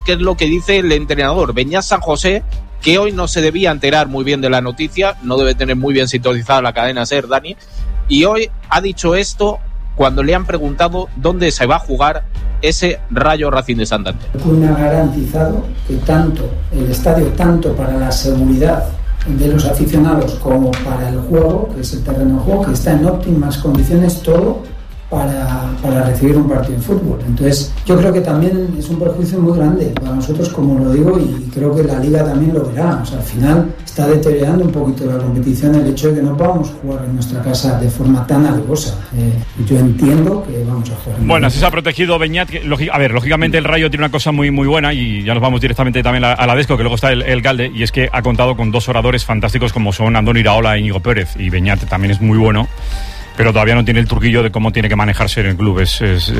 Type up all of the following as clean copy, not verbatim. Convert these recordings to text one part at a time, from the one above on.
qué es lo que dice el entrenador, Beñat San José, que hoy no se debía enterar muy bien de la noticia, no debe tener muy bien sintonizada la cadena SER, Dani, y hoy ha dicho esto cuando le han preguntado dónde se va a jugar ese Rayo Racing de Santander. El club me ha garantizado que tanto el estadio, tanto para la seguridad de los aficionados como para el juego, que es el terreno de juego, que está en óptimas condiciones todo para recibir un partido de fútbol. Entonces yo creo que también es un perjuicio muy grande para nosotros, como lo digo, y creo que la Liga también lo verá. O sea, al final está deteriorando un poquito la competición el hecho de que no podamos jugar en nuestra casa de forma tan alevosa. Yo entiendo que vamos a jugar. Bueno, así se ha protegido Beñat. A ver, lógicamente el Rayo tiene una cosa muy muy buena, y ya nos vamos directamente también a la Desco, que luego está el Galde, y es que ha contado con dos oradores fantásticos como son Andoni Iraola e Íñigo Pérez, y Beñat también es muy bueno, pero todavía no tiene el truquillo de cómo tiene que manejarse en el club. Es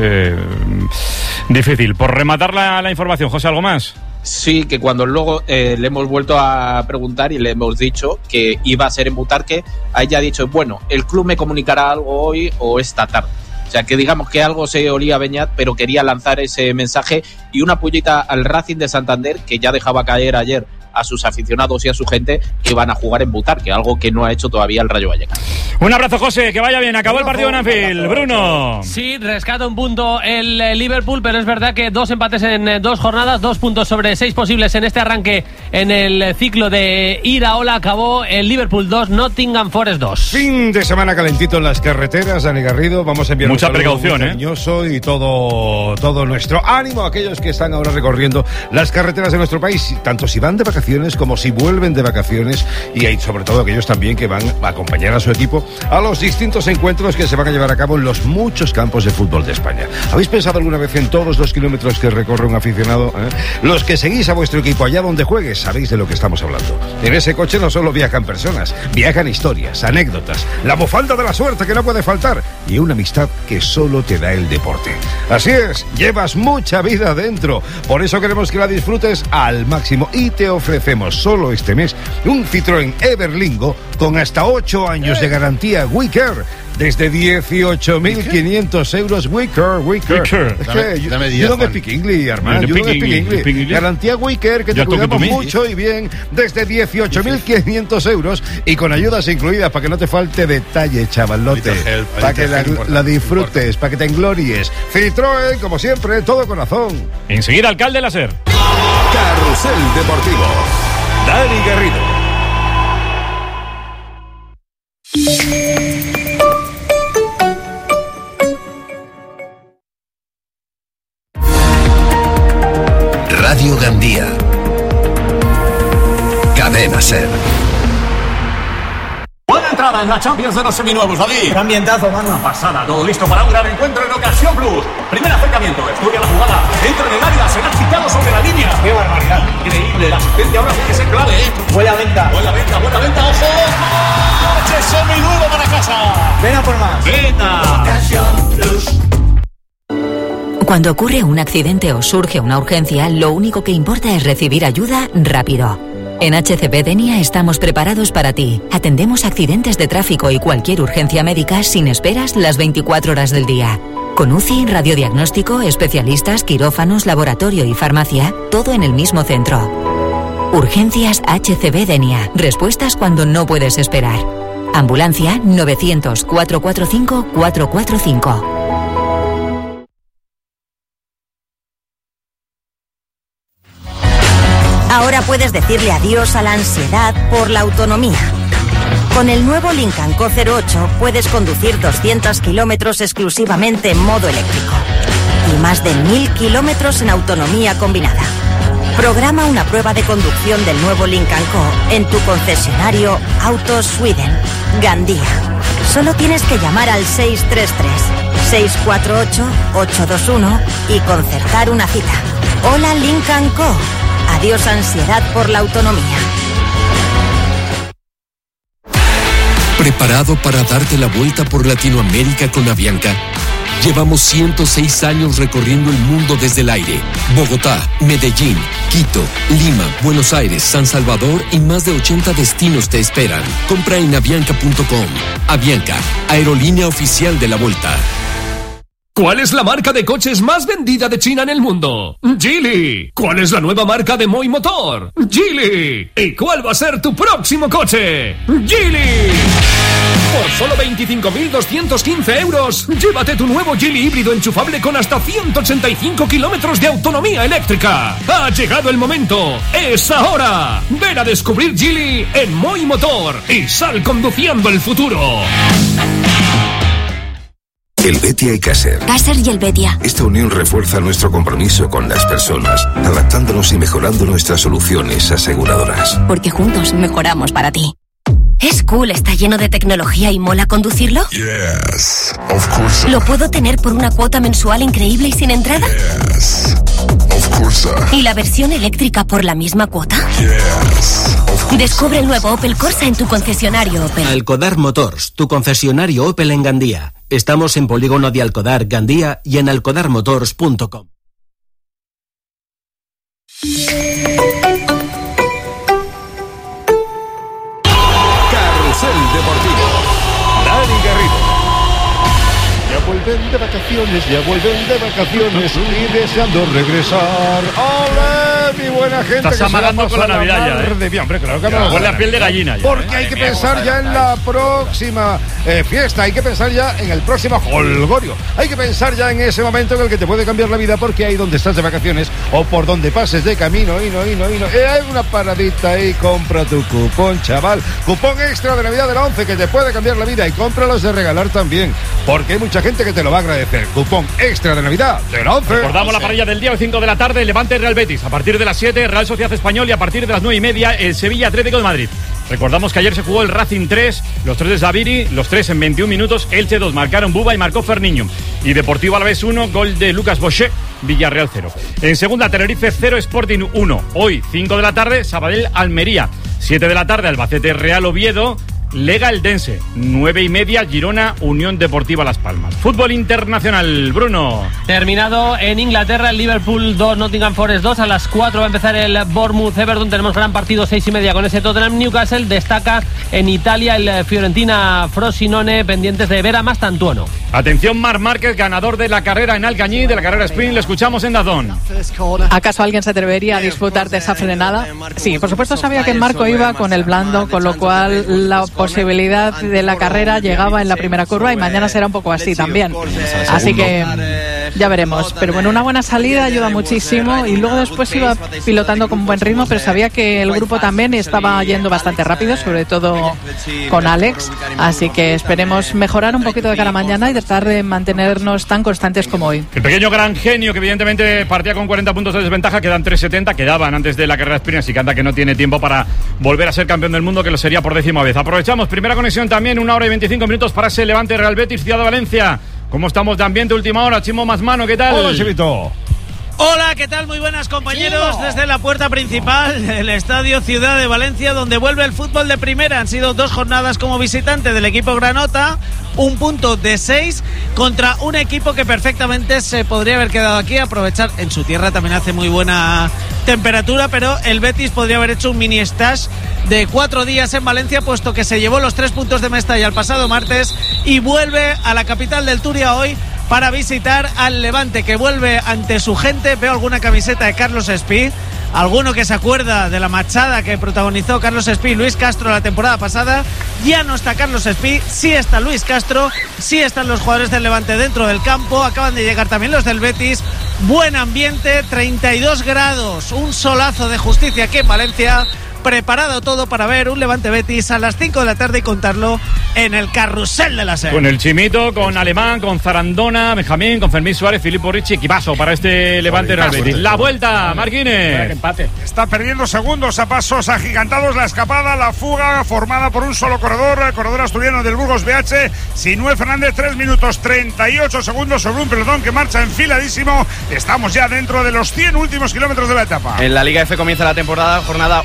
difícil. Por rematar la información, José, ¿algo más? Sí, que cuando luego le hemos vuelto a preguntar y le hemos dicho que iba a ser en Butarque, ahí ya ha dicho, bueno, el club me comunicará algo hoy o esta tarde. O sea, que digamos que algo se olía a Beñat, pero quería lanzar ese mensaje y una pullita al Racing de Santander, que ya dejaba caer ayer a sus aficionados y a su gente que van a jugar en Butarque, algo que no ha hecho todavía el Rayo Vallecano. Un abrazo, José, que vaya bien. Acabó el partido en Anfield. Bruno. Sí, rescata un punto el Liverpool, pero es verdad que 2 empates en 2 jornadas, 2 puntos sobre 6 posibles en este arranque en el ciclo de Iraola. Acabó el Liverpool 2, Nottingham Forest 2. Fin de semana calentito en las carreteras, Dani Garrido. Vamos a enviar mucha precaución, cariñoso y todo nuestro ánimo a aquellos que están ahora recorriendo las carreteras de nuestro país, tanto si van de vacaciones como si vuelven de vacaciones, y hay sobre todo aquellos también que van a acompañar a su equipo a los distintos encuentros que se van a llevar a cabo en los muchos campos de fútbol de España. ¿Habéis pensado alguna vez en todos los kilómetros que recorre un aficionado? Los que seguís a vuestro equipo allá donde juegues, sabéis de lo que estamos hablando. En ese coche no solo viajan personas, viajan historias, anécdotas, la bufanda de la suerte que no puede faltar y una amistad que solo te da el deporte. Así es, llevas mucha vida dentro, por eso queremos que la disfrutes al máximo y te ofrecemos solo este mes un Citroën Everlingo con hasta 8 años de garantía WeCare desde 18.500 euros. WeCare. Dame 10, you don't speak English, Armand. You don't speak English. Garantía WeCare, que te cuidamos mucho y bien, desde 18.500 euros y con ayudas incluidas para que no te falte detalle, chavalote. Para que la disfrutes, para que te englories. Citroën, como siempre, todo corazón. Enseguida, alcalde Láser. Carrusel Deportivo. Dani Garrido. Radio Gandía. Cadena SER. Buena entrada en la Champions de los seminuevos, David. Qué ambientazo, mano. Una pasada, todo listo para un gran encuentro en Ocasión Plus. Primer acercamiento, estudia la jugada, entra en el área, será quitado sobre la línea. Qué barbaridad. Increíble, la asistencia ahora tiene que ser clave, Buena venta, ojo. ¡Coche seminuevo para casa! Ven a por más. ¡Venga! Ocasión Plus. Cuando ocurre un accidente o surge una urgencia, lo único que importa es recibir ayuda rápido. En HCP Denia estamos preparados para ti. Atendemos accidentes de tráfico y cualquier urgencia médica sin esperas las 24 horas del día. Con UCI, radiodiagnóstico, especialistas, quirófanos, laboratorio y farmacia, todo en el mismo centro. Urgencias HCP Denia. Respuestas cuando no puedes esperar. Ambulancia 900-445-445. Ahora puedes decirle adiós a la ansiedad por la autonomía. Con el nuevo Lincoln Co 08 puedes conducir 200 kilómetros exclusivamente en modo eléctrico y más de 1000 kilómetros en autonomía combinada. Programa una prueba de conducción del nuevo Lincoln Co en tu concesionario Autos Sweden, Gandía. Solo tienes que llamar al 633-648-821 y concertar una cita. Hola Lincoln Co. Adiós ansiedad por la autonomía. ¿Preparado para darte la vuelta por Latinoamérica con Avianca? Llevamos 106 años recorriendo el mundo desde el aire. Bogotá, Medellín, Quito, Lima, Buenos Aires, San Salvador y más de 80 destinos te esperan. Compra en avianca.com. Avianca, aerolínea oficial de la vuelta. ¿Cuál es la marca de coches más vendida de China en el mundo? Geely. ¿Cuál es la nueva marca de Moi Motor? Geely. ¿Y cuál va a ser tu próximo coche? Geely. Por solo 25.215 euros, llévate tu nuevo Geely híbrido enchufable con hasta 185 kilómetros de autonomía eléctrica. Ha llegado el momento. ¡Es ahora! Ven a descubrir Geely en Moi Motor y sal conduciendo el futuro. Helvetia y Caser. Caser y Helvetia. Esta unión refuerza nuestro compromiso con las personas, adaptándonos y mejorando nuestras soluciones aseguradoras. Porque juntos mejoramos para ti. ¿Es cool? ¿Está lleno de tecnología y mola conducirlo? Yes, of course. ¿Lo puedo tener por una cuota mensual increíble y sin entrada? Yes, of course. ¿Y la versión eléctrica por la misma cuota? Yes, of course. Descubre el nuevo Opel Corsa en tu concesionario Opel. Alcodar Motors, tu concesionario Opel en Gandía. Estamos en Polígono de Alcodar, Gandía y en alcodarmotors.com. Carrusel Deportivo. Dani Garrido. Ya vuelven de vacaciones y deseando regresar. ¡Ole! Mi buena gente. Estás amagando con la Navidad ya, de bien, hombre, claro que me huele a piel de gallina ya, porque hay que pensar ya en la próxima fiesta, hay que pensar ya en el próximo jolgorio, hay que pensar ya en ese momento en el que te puede cambiar la vida, porque ahí donde estás de vacaciones o por donde pases de camino, hay una paradita ahí, compra tu cupón, chaval, cupón extra de Navidad de la 11 que te puede cambiar la vida, y cómpralos de regalar también, porque hay mucha gente que te lo va a agradecer. Cupón extra de Navidad de la 11. Recordamos la parrilla del día, hoy 5 de la tarde, Levante Real Betis, a partir de las 7 Real Sociedad Español y a partir de las 9:30 el Sevilla Atlético de Madrid. Recordamos que ayer se jugó el Racing 3, los 3 de Zaviri, los 3 en 21 minutos, Elche 2, marcaron Buba y marcó Ferniño. Y Deportivo Alavés 1, gol de Lucas Bochet, Villarreal 0. En segunda, Tenerife 0, Sporting 1. Hoy, 5 de la tarde, Sabadell Almería. 7 de la tarde, Albacete Real Oviedo. Lega Eldense, 9:30, Girona, Unión Deportiva Las Palmas. Fútbol internacional, Bruno. Terminado en Inglaterra, el Liverpool 2, Nottingham Forest 2. A las 4 va a empezar el Bournemouth Everton. Tenemos gran partido, 6:30 con ese Tottenham Newcastle. Destaca en Italia el Fiorentina Frosinone, pendientes de Vera Mastantuono. Atención, Marc Márquez, ganador de la carrera en Alcañiz, de la carrera sprint. Le escuchamos en DAZN. ¿Acaso alguien se atrevería a disfrutar de esa frenada? Sí, por supuesto sabía que Marco iba con el blando, con lo cual la posibilidad de la carrera llegaba en la primera curva, y mañana será un poco así también. Así que ya veremos. Pero bueno, una buena salida ayuda muchísimo, y luego después iba pilotando con buen ritmo, pero sabía que el grupo también estaba yendo bastante rápido, sobre todo con Alex. Así que esperemos mejorar un poquito de cara a mañana y tratar de mantenernos tan constantes como hoy. El pequeño gran genio, que evidentemente partía con 40 puntos de desventaja, quedan 3:70, quedaban antes de la carrera sprint, así que anda que no tiene tiempo para volver a ser campeón del mundo, que lo sería por 10ª vez. Aprovechamos, primera conexión también, 1 hora y 25 minutos para ese Levante Real Betis, Ciudad de Valencia. ¿Cómo estamos de ambiente última hora? Chimo Masmano, ¿qué tal? Hola, Chivito. Hola, ¿qué tal? Muy buenas, compañeros. Desde la puerta principal del Estadio Ciudad de Valencia, donde vuelve el fútbol de primera. Han sido 2 jornadas como visitante del equipo granota, 1 punto de 6 contra un equipo que perfectamente se podría haber quedado aquí, aprovechar. En su tierra también hace muy buena temperatura, pero el Betis podría haber hecho un mini stage de 4 días en Valencia, puesto que se llevó los 3 puntos de Mestalla el pasado martes y vuelve a la capital del Turia hoy para visitar al Levante, que vuelve ante su gente. Veo alguna camiseta de Carlos Espí, alguno que se acuerda de la machada que protagonizó Carlos Espí y Luis Castro la temporada pasada. Ya no está Carlos Espí, sí está Luis Castro, sí están los jugadores del Levante dentro del campo. Acaban de llegar también los del Betis. Buen ambiente, 32 grados, un solazo de justicia aquí en Valencia. Preparado todo para ver un Levante Betis a las 5 de la tarde y contarlo en el Carrusel de la SER. Con el Chimito, con Alemán, con Zarandona, Benjamín, con Fermín Suárez, Filippo Ricci, equipazo para este Levante Real Betis. La vuelta, Marquines. Empate. Está perdiendo segundos a pasos agigantados la escapada, la fuga formada por un solo corredor, el corredor asturiano del Burgos BH, Sinué Fernández, 3 minutos 38 segundos sobre un pelotón que marcha enfiladísimo. Estamos ya dentro de los 100 últimos kilómetros de la etapa. En la Liga F comienza la temporada, jornada 1, Deportivo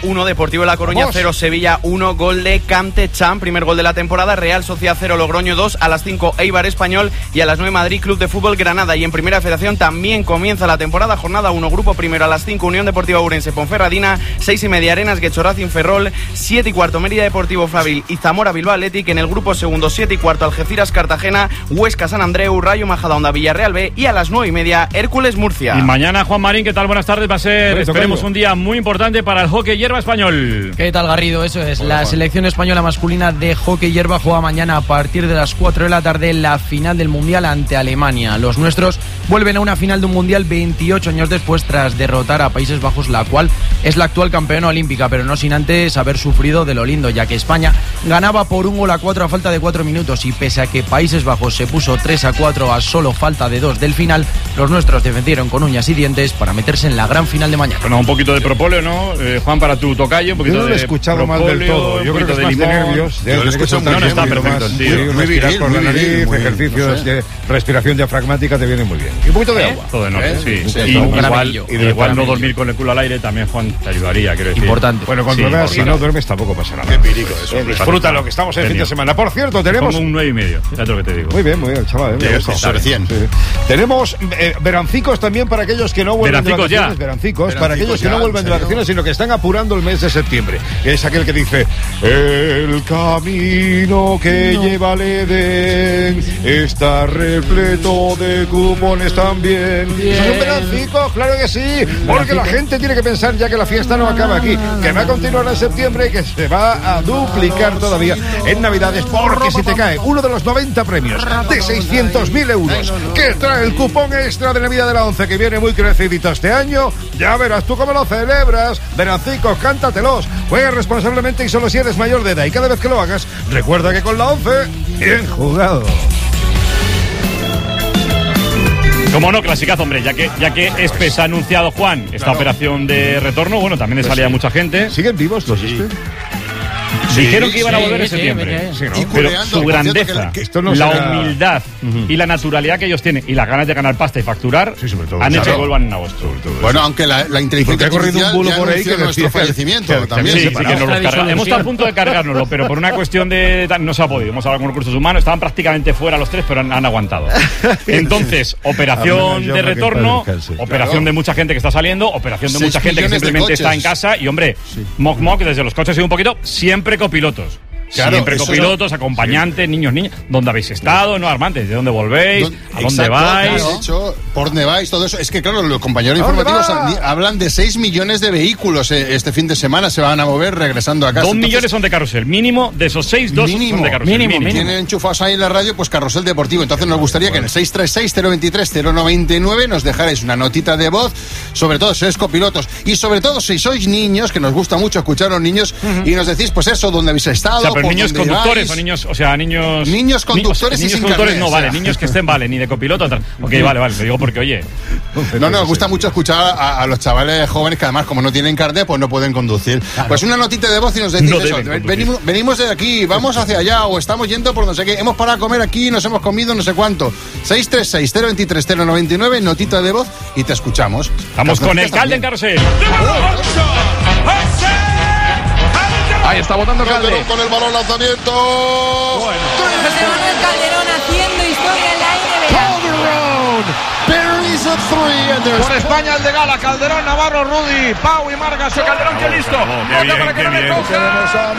Deportivo La Coruña 0, Sevilla 1, gol de Cante Chan, primer gol de la temporada. Real Sociedad 0, Logroño 2, a las 5 Eibar Español y a las 9 Madrid Club de Fútbol Granada. Y en Primera Federación también comienza la temporada, jornada 1, grupo primero, a las 5 Unión Deportiva Ourense Ponferradina, 6:30 Arenas Guecho Racing Ferrol, 7:15 Mérida Deportivo Fabril y Zamora Bilbao Athletic. En el grupo segundo, 7:15 Algeciras Cartagena, Huesca San Andreu, Rayo Majadahonda Villarreal B y a las 9:30 Hércules Murcia. Y mañana, Juan Marín, ¿qué tal? Buenas tardes, va a ser, esperemos, un día muy importante para el hockey hierba español. ¿Qué tal, Garrido? Eso es, la selección española masculina de hockey hierba juega mañana a partir de las 4 de la tarde la final del Mundial ante Alemania. Los nuestros vuelven a una final de un Mundial 28 años después tras derrotar a Países Bajos, la cual es la actual campeona olímpica, pero no sin antes haber sufrido de lo lindo, ya que España ganaba por 1-4 a falta de 4 minutos y pese a que Países Bajos se puso 3-4 a solo falta de 2 del final, los nuestros defendieron con uñas y dientes para meterse en la gran final de mañana. Bueno, un poquito de propóleo, ¿no? Juan, para tu tocayo, un poquito yo no lo he escuchado mal del todo. Yo creo que es más de nervios. Yo lo escucho muy bien. Está perfecto, tío. Respirar por la nariz, ejercicios de respiración diafragmática te vienen muy bien. Y un poquito de agua. Todo en orden, sí. Igual no dormir con el culo al aire también, Juan, te ayudaría, quiero decir. Importante. Bueno, cuando veas, si no duermes tampoco pasa nada. Qué pirico eso. Disfruta lo que estamos en fin de semana. Por cierto, tenemos... Como un 9,5, ya lo que te digo. Muy bien, chaval. Sobre 100. Tenemos verancicos también para aquellos que no vuelven de vacaciones. Verancicos para aquellos que no vuelven de vacaciones, sino que están apurando el mes de septiembre. Es aquel que dice: el camino que lleva al Edén está repleto de cupones también. ¿Son un verancico? Claro que sí, porque la gente tiene que pensar ya que la fiesta no acaba aquí, que va a continuar en septiembre y que se va a duplicar todavía en Navidades, porque si te cae uno de los 90 premios de 600.000 euros que trae el cupón extra de Navidad de la 11, que viene muy crecidito este año, ya verás tú cómo lo celebras. Verancicos, cántatelos, juega responsablemente y solo si eres mayor de edad, y cada vez que lo hagas, recuerda que con la 11, bien jugado. Como no, clasicazo, hombre, ya que Espes ha anunciado, Juan, esta operación de retorno, bueno, también le salía mucha gente. ¿Siguen vivos los Espes? Dijeron que iban a volver en septiembre. Sí, ¿no? Pero su grandeza, la humildad y la naturalidad que ellos tienen y las ganas de ganar pasta y facturar han hecho que vuelvan en agosto. Bueno, aunque la inteligencia artificial un bulo por ahí que nuestro fallecimiento también. Sí, que nos los cargamos. Hemos estado a punto de cargárnoslo, pero por una cuestión de... no se ha podido. Hemos hablado con recursos humanos, estaban prácticamente fuera los tres, pero han aguantado. Entonces, operación de retorno, operación de mucha gente que está saliendo, operación de mucha gente que simplemente está en casa y, hombre, mock, desde los coches y un poquito, siempre copilotos. Claro, siempre copilotos, acompañantes, niños, ¿dónde habéis estado? ¿No, Armantes? ¿De dónde volvéis? ¿A dónde vais? Claro, de hecho, por dónde vais, todo eso. Es que, claro, los compañeros informativos hablan de 6 millones de vehículos este fin de semana se van a mover regresando a casa. 2 millones son de carrusel. Mínimo de esos 6, 2 son de carrusel. Mínimo. Tienen enchufados ahí en la radio, pues carrusel deportivo. Entonces nos gustaría que en el 636-023-099 nos dejarais una notita de voz, sobre todo si sois copilotos y sobre todo si sois niños, que nos gusta mucho escuchar a los niños, y nos decís, pues eso, dónde habéis estado. O sea, pero niños conductores o niños, o sea, niños conductores y niños sin conductores carnet, no vale, niños que estén ni de copiloto. Ok, vale, lo digo porque, oye. No, nos gusta mucho escuchar a los chavales jóvenes que además, como no tienen carnet, pues no pueden conducir. Claro. Pues una notita de voz y nos decís eso. Venimos de aquí, vamos hacia allá o estamos yendo por no sé qué. Hemos parado a comer aquí, nos hemos comido no sé cuánto. 636-023-099, notita de voz y te escuchamos. Vamos con el Calde en carrusel. Ahí está botando Calderón con el balón, lanzamiento. Bueno. José Manuel Calderón haciendo historia en la NBA. Por España el de Gala, Calderón, Navarro, Rudy, Pau y Margas. Calderón, que listo. Para que no le coja.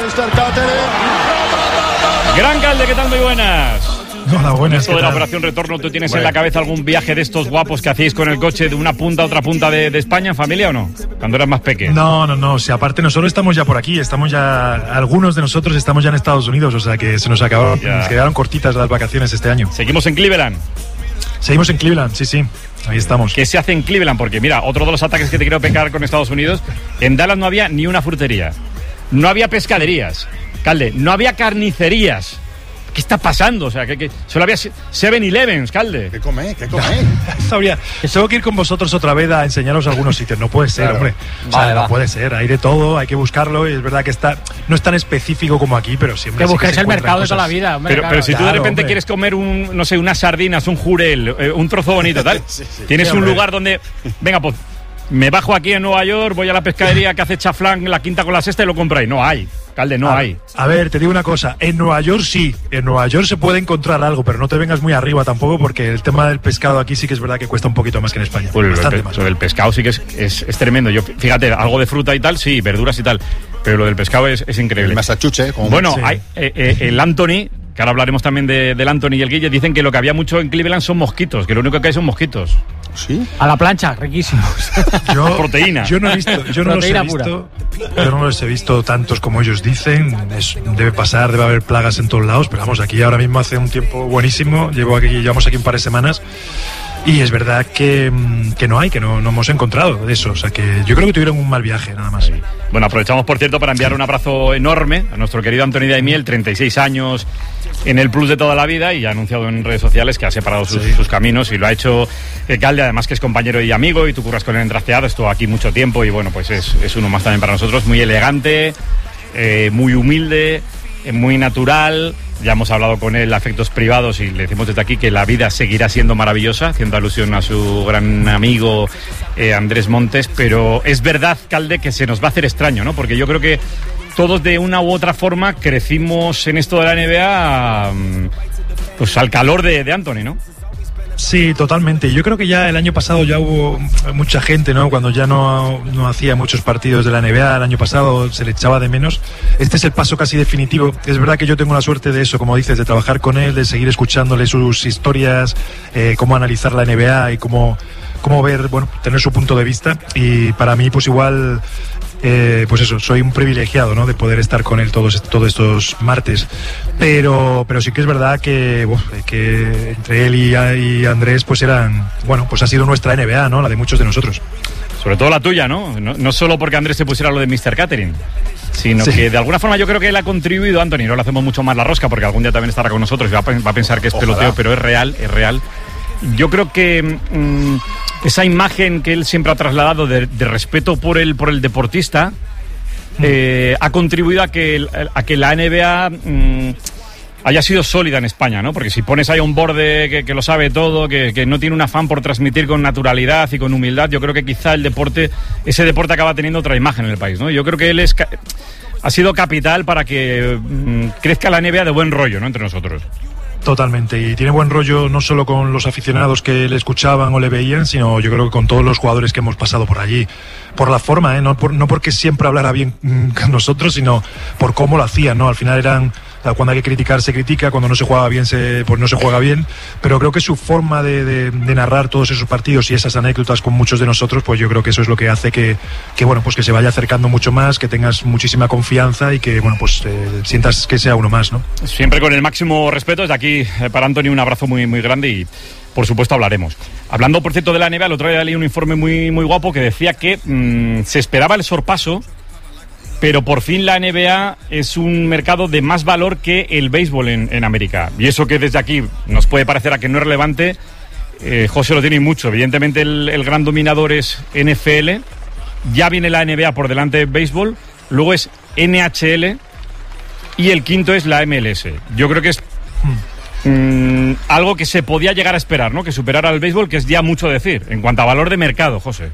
Gran Calde, ¿qué tal? Muy buenas. Hola, buenas. Esto de la operación retorno, ¿tú tienes en la cabeza algún viaje de estos guapos que hacéis con el coche de una punta a otra punta de España en familia o no? Cuando eras más pequeño. No. O sea, aparte nosotros estamos ya por aquí, algunos de nosotros estamos ya en Estados Unidos, o sea que se nos acabaron, nos quedaron cortitas las vacaciones este año. ¿Seguimos en Cleveland? Seguimos en Cleveland, sí. Ahí estamos. ¿Qué se hace en Cleveland? Porque mira, otro de los ataques que te quiero pecar con Estados Unidos, en Dallas no había ni una frutería, no había pescaderías, Calde, no había carnicerías. ¿Qué está pasando? O sea, que solo había 7-Elevens, Calde. ¿Qué come? Sabría. Tengo que ir con vosotros otra vez a enseñaros algunos sitios. No puede ser, hombre. No puede ser. Hay de todo, hay que buscarlo. Y es verdad que no es tan específico como aquí, pero siempre. Que buscáis el mercado de toda la vida, hombre. Pero si tú de repente quieres comer unas sardinas, un jurel, un trozo bonito, tal, tienes un lugar donde. Venga, pues. me bajo aquí en Nueva York, voy a la pescadería que hace chaflán, la quinta con la sexta y lo compráis. No hay, Calde, no hay. A ver, te digo una cosa, en Nueva York sí, en Nueva York se puede encontrar algo, pero no te vengas muy arriba tampoco, porque el tema del pescado aquí sí que es verdad que cuesta un poquito más que en España. Pues bastante más. El pescado sí que es tremendo. Yo, fíjate, algo de fruta y tal, sí, verduras y tal, pero lo del pescado es increíble. El Massachusetts, como bueno, sí. hay, el Anthony, que ahora hablaremos también del Anthony y el Guille, dicen que lo que había mucho en Cleveland son mosquitos, que lo único que hay son mosquitos. ¿Sí? A la plancha, riquísimos. Proteína. Yo no he visto, yo no los he visto tantos como ellos dicen. Debe pasar, debe haber plagas en todos lados, pero vamos, aquí ahora mismo hace un tiempo buenísimo. Llevamos aquí un par de semanas. Y es verdad que no hemos encontrado de eso. O sea que yo creo que tuvieron un mal viaje, nada más. Bueno, aprovechamos, por cierto, para enviar un abrazo enorme a nuestro querido Anthony Daimiel, 36 años en el Plus de toda la vida, y ha anunciado en redes sociales que ha separado sus caminos, y lo ha hecho Calde, además que es compañero y amigo, y tú curras con él en Trasteado, estuvo aquí mucho tiempo, y bueno, pues es uno más también para nosotros, muy elegante, muy humilde, muy natural. Ya hemos hablado con él a efectos privados y le decimos desde aquí que la vida seguirá siendo maravillosa, haciendo alusión a su gran amigo Andrés Montes, pero es verdad, Calde, que se nos va a hacer extraño, ¿no? Porque yo creo que todos de una u otra forma crecimos en esto de la NBA pues al calor de Anthony, ¿no? Sí, totalmente. Yo creo que ya el año pasado ya hubo mucha gente, ¿no? Cuando ya no hacía muchos partidos de la NBA, el año pasado se le echaba de menos. Este es el paso casi definitivo. Es verdad que yo tengo la suerte de eso, como dices, de trabajar con él, de seguir escuchándole sus historias, cómo analizar la NBA y cómo ver, bueno, tener su punto de vista. Y para mí, pues igual... pues eso, soy un privilegiado, ¿no? De poder estar con él todos estos martes, pero sí que es verdad que entre él y Andrés pues pues ha sido nuestra NBA, ¿no? La de muchos de nosotros. Sobre todo la tuya, ¿no? No solo porque Andrés se pusiera lo de Mr. Catering, sino que de alguna forma yo creo que él ha contribuido, Anthony, no le hacemos mucho más la rosca porque algún día también estará con nosotros y va a pensar que es peloteo, pero es real. Yo creo que esa imagen que él siempre ha trasladado de respeto por el deportista ha contribuido a que la NBA haya sido sólida en España, ¿no? Porque si pones ahí un borde que lo sabe todo, que no tiene un afán por transmitir con naturalidad y con humildad, yo creo que quizá ese deporte acaba teniendo otra imagen en el país, ¿no? Yo creo que él ha sido capital para que crezca la NBA de buen rollo, ¿no? Entre nosotros. Totalmente, y tiene buen rollo no solo con los aficionados que le escuchaban o le veían, sino yo creo que con todos los jugadores que hemos pasado por allí, por la forma, no porque siempre hablara bien con nosotros, sino por cómo lo hacían, ¿no? Al final cuando hay que criticar se critica, cuando no se juega bien pues no se juega bien, pero creo que su forma de narrar todos esos partidos y esas anécdotas con muchos de nosotros, pues yo creo que eso es lo que hace que bueno, pues que se vaya acercando mucho más, que tengas muchísima confianza y que bueno, pues sientas que sea uno más, ¿no? Siempre con el máximo respeto. Desde aquí para Anthony un abrazo muy, muy grande y por supuesto hablaremos. Hablando, por cierto, de la NBA, el otro día leí un informe muy, muy guapo que decía que se esperaba el sorpaso, pero por fin la NBA es un mercado de más valor que el béisbol en América. Y eso que desde aquí nos puede parecer a que no es relevante, José lo tiene mucho. Evidentemente el gran dominador es NFL, ya viene la NBA por delante de béisbol, luego es NHL y el quinto es la MLS. Yo creo que es algo que se podía llegar a esperar, ¿no? Que superara al béisbol, que es ya mucho decir en cuanto a valor de mercado, José.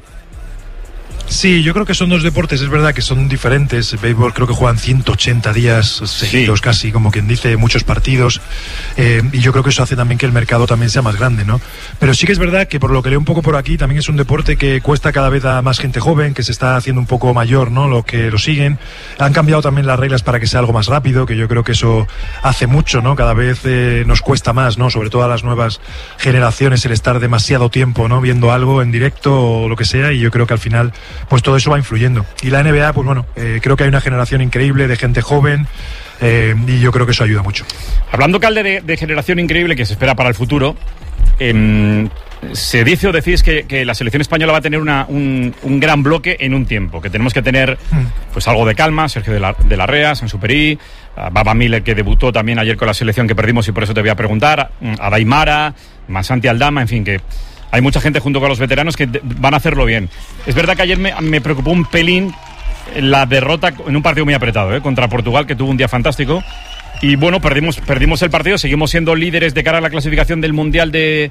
Sí, yo creo que son dos deportes, es verdad que son diferentes. El béisbol creo que juegan 180 días seguidos, casi, como quien dice, muchos partidos, y yo creo que eso hace también que el mercado también sea más grande, ¿no? Pero sí que es verdad que por lo que leo un poco por aquí, también es un deporte que cuesta cada vez a más gente joven, que se está haciendo un poco mayor, ¿no? Lo que lo siguen. Han cambiado también las reglas para que sea algo más rápido, que yo creo que eso hace mucho, ¿no? Cada vez nos cuesta más, ¿no? Sobre todo a las nuevas generaciones el estar demasiado tiempo, ¿no? Viendo algo en directo o lo que sea, y yo creo que al final pues todo eso va influyendo. Y la NBA, pues bueno, creo que hay una generación increíble de gente joven, y yo creo que eso ayuda mucho. Hablando, Calde, de generación increíble que se espera para el futuro, se dice o decís que la selección española va a tener un gran bloque en un tiempo, que tenemos que tener pues algo de calma. Sergio de la Rea, Sansuperí, Baba Miller, que debutó también ayer con la selección que perdimos y por eso te voy a preguntar, a Daimara, Mansanti Aldama, en fin, que hay mucha gente junto con los veteranos que van a hacerlo bien. Es verdad que ayer me preocupó un pelín la derrota en un partido muy apretado, contra Portugal, que tuvo un día fantástico. Y bueno, perdimos el partido, seguimos siendo líderes de cara a la clasificación del Mundial de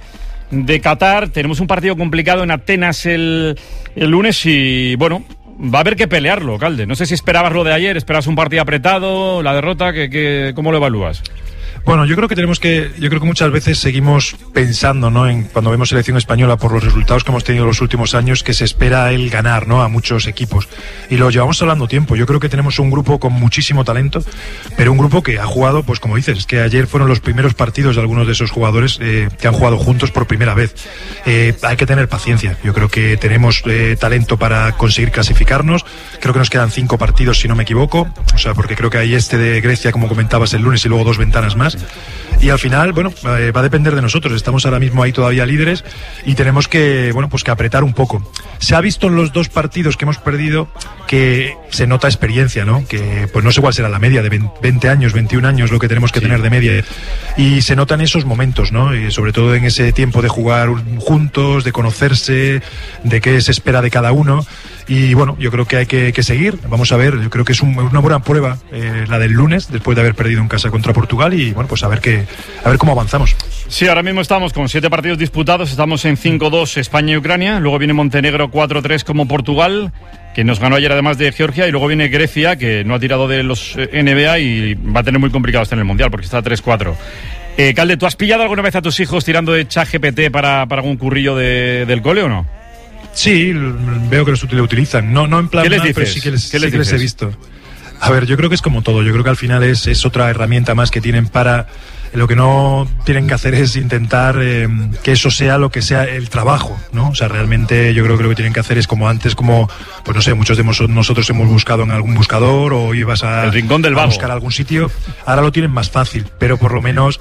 de Qatar. Tenemos un partido complicado en Atenas el lunes y, bueno, va a haber que pelearlo, Calde. No sé si esperabas lo de ayer, esperabas un partido apretado, la derrota, ¿cómo lo evalúas? Bueno, yo creo que muchas veces seguimos pensando, ¿no? En cuando vemos selección española por los resultados que hemos tenido en los últimos años, que se espera el ganar, ¿no? A muchos equipos. Y lo llevamos hablando tiempo. Yo creo que tenemos un grupo con muchísimo talento, pero un grupo que ha jugado, pues como dices, es que ayer fueron los primeros partidos de algunos de esos jugadores que han jugado juntos por primera vez. Hay que tener paciencia. Yo creo que tenemos talento para conseguir clasificarnos. Creo que nos quedan 5 partidos, si no me equivoco. O sea, porque creo que hay este de Grecia, como comentabas, el lunes y luego 2 ventanas más. Y al final, bueno, va a depender de nosotros. Estamos ahora mismo ahí todavía líderes y tenemos que, bueno, pues que apretar un poco. Se ha visto en los 2 partidos que hemos perdido que se nota experiencia, ¿no? Que pues no sé cuál será la media de 20 años, 21 años lo que tenemos que tener de media. Y se notan esos momentos, ¿no? Y sobre todo en ese tiempo de jugar juntos, de conocerse, de qué se espera de cada uno. Y bueno, yo creo que hay que seguir. Vamos a ver, yo creo que es una buena prueba la del lunes, después de haber perdido en casa contra Portugal. Y bueno, pues a ver cómo avanzamos. Sí, ahora mismo estamos con 7 partidos disputados. Estamos en 5-2 España y Ucrania. Luego viene Montenegro 4-3 como Portugal, que nos ganó ayer además de Georgia. Y luego viene Grecia, que no ha tirado de los NBA y va a tener muy complicado estar en el Mundial porque está 3-4. Calde, ¿tú has pillado alguna vez a tus hijos tirando de ChatGPT para algún currillo del cole o no? Sí, veo que lo utilizan. No en plan, ¿qué les dices? Pero sí que les he visto. A ver, yo creo que es como todo. Yo creo que al final es otra herramienta más que tienen para... Lo que no tienen que hacer es intentar que eso sea lo que sea el trabajo, ¿no? O sea, realmente yo creo que lo que tienen que hacer es como antes, pues no sé, muchos de nosotros hemos buscado en algún buscador o ibas el rincón del vago, a buscar algún sitio. Ahora lo tienen más fácil, pero por lo menos...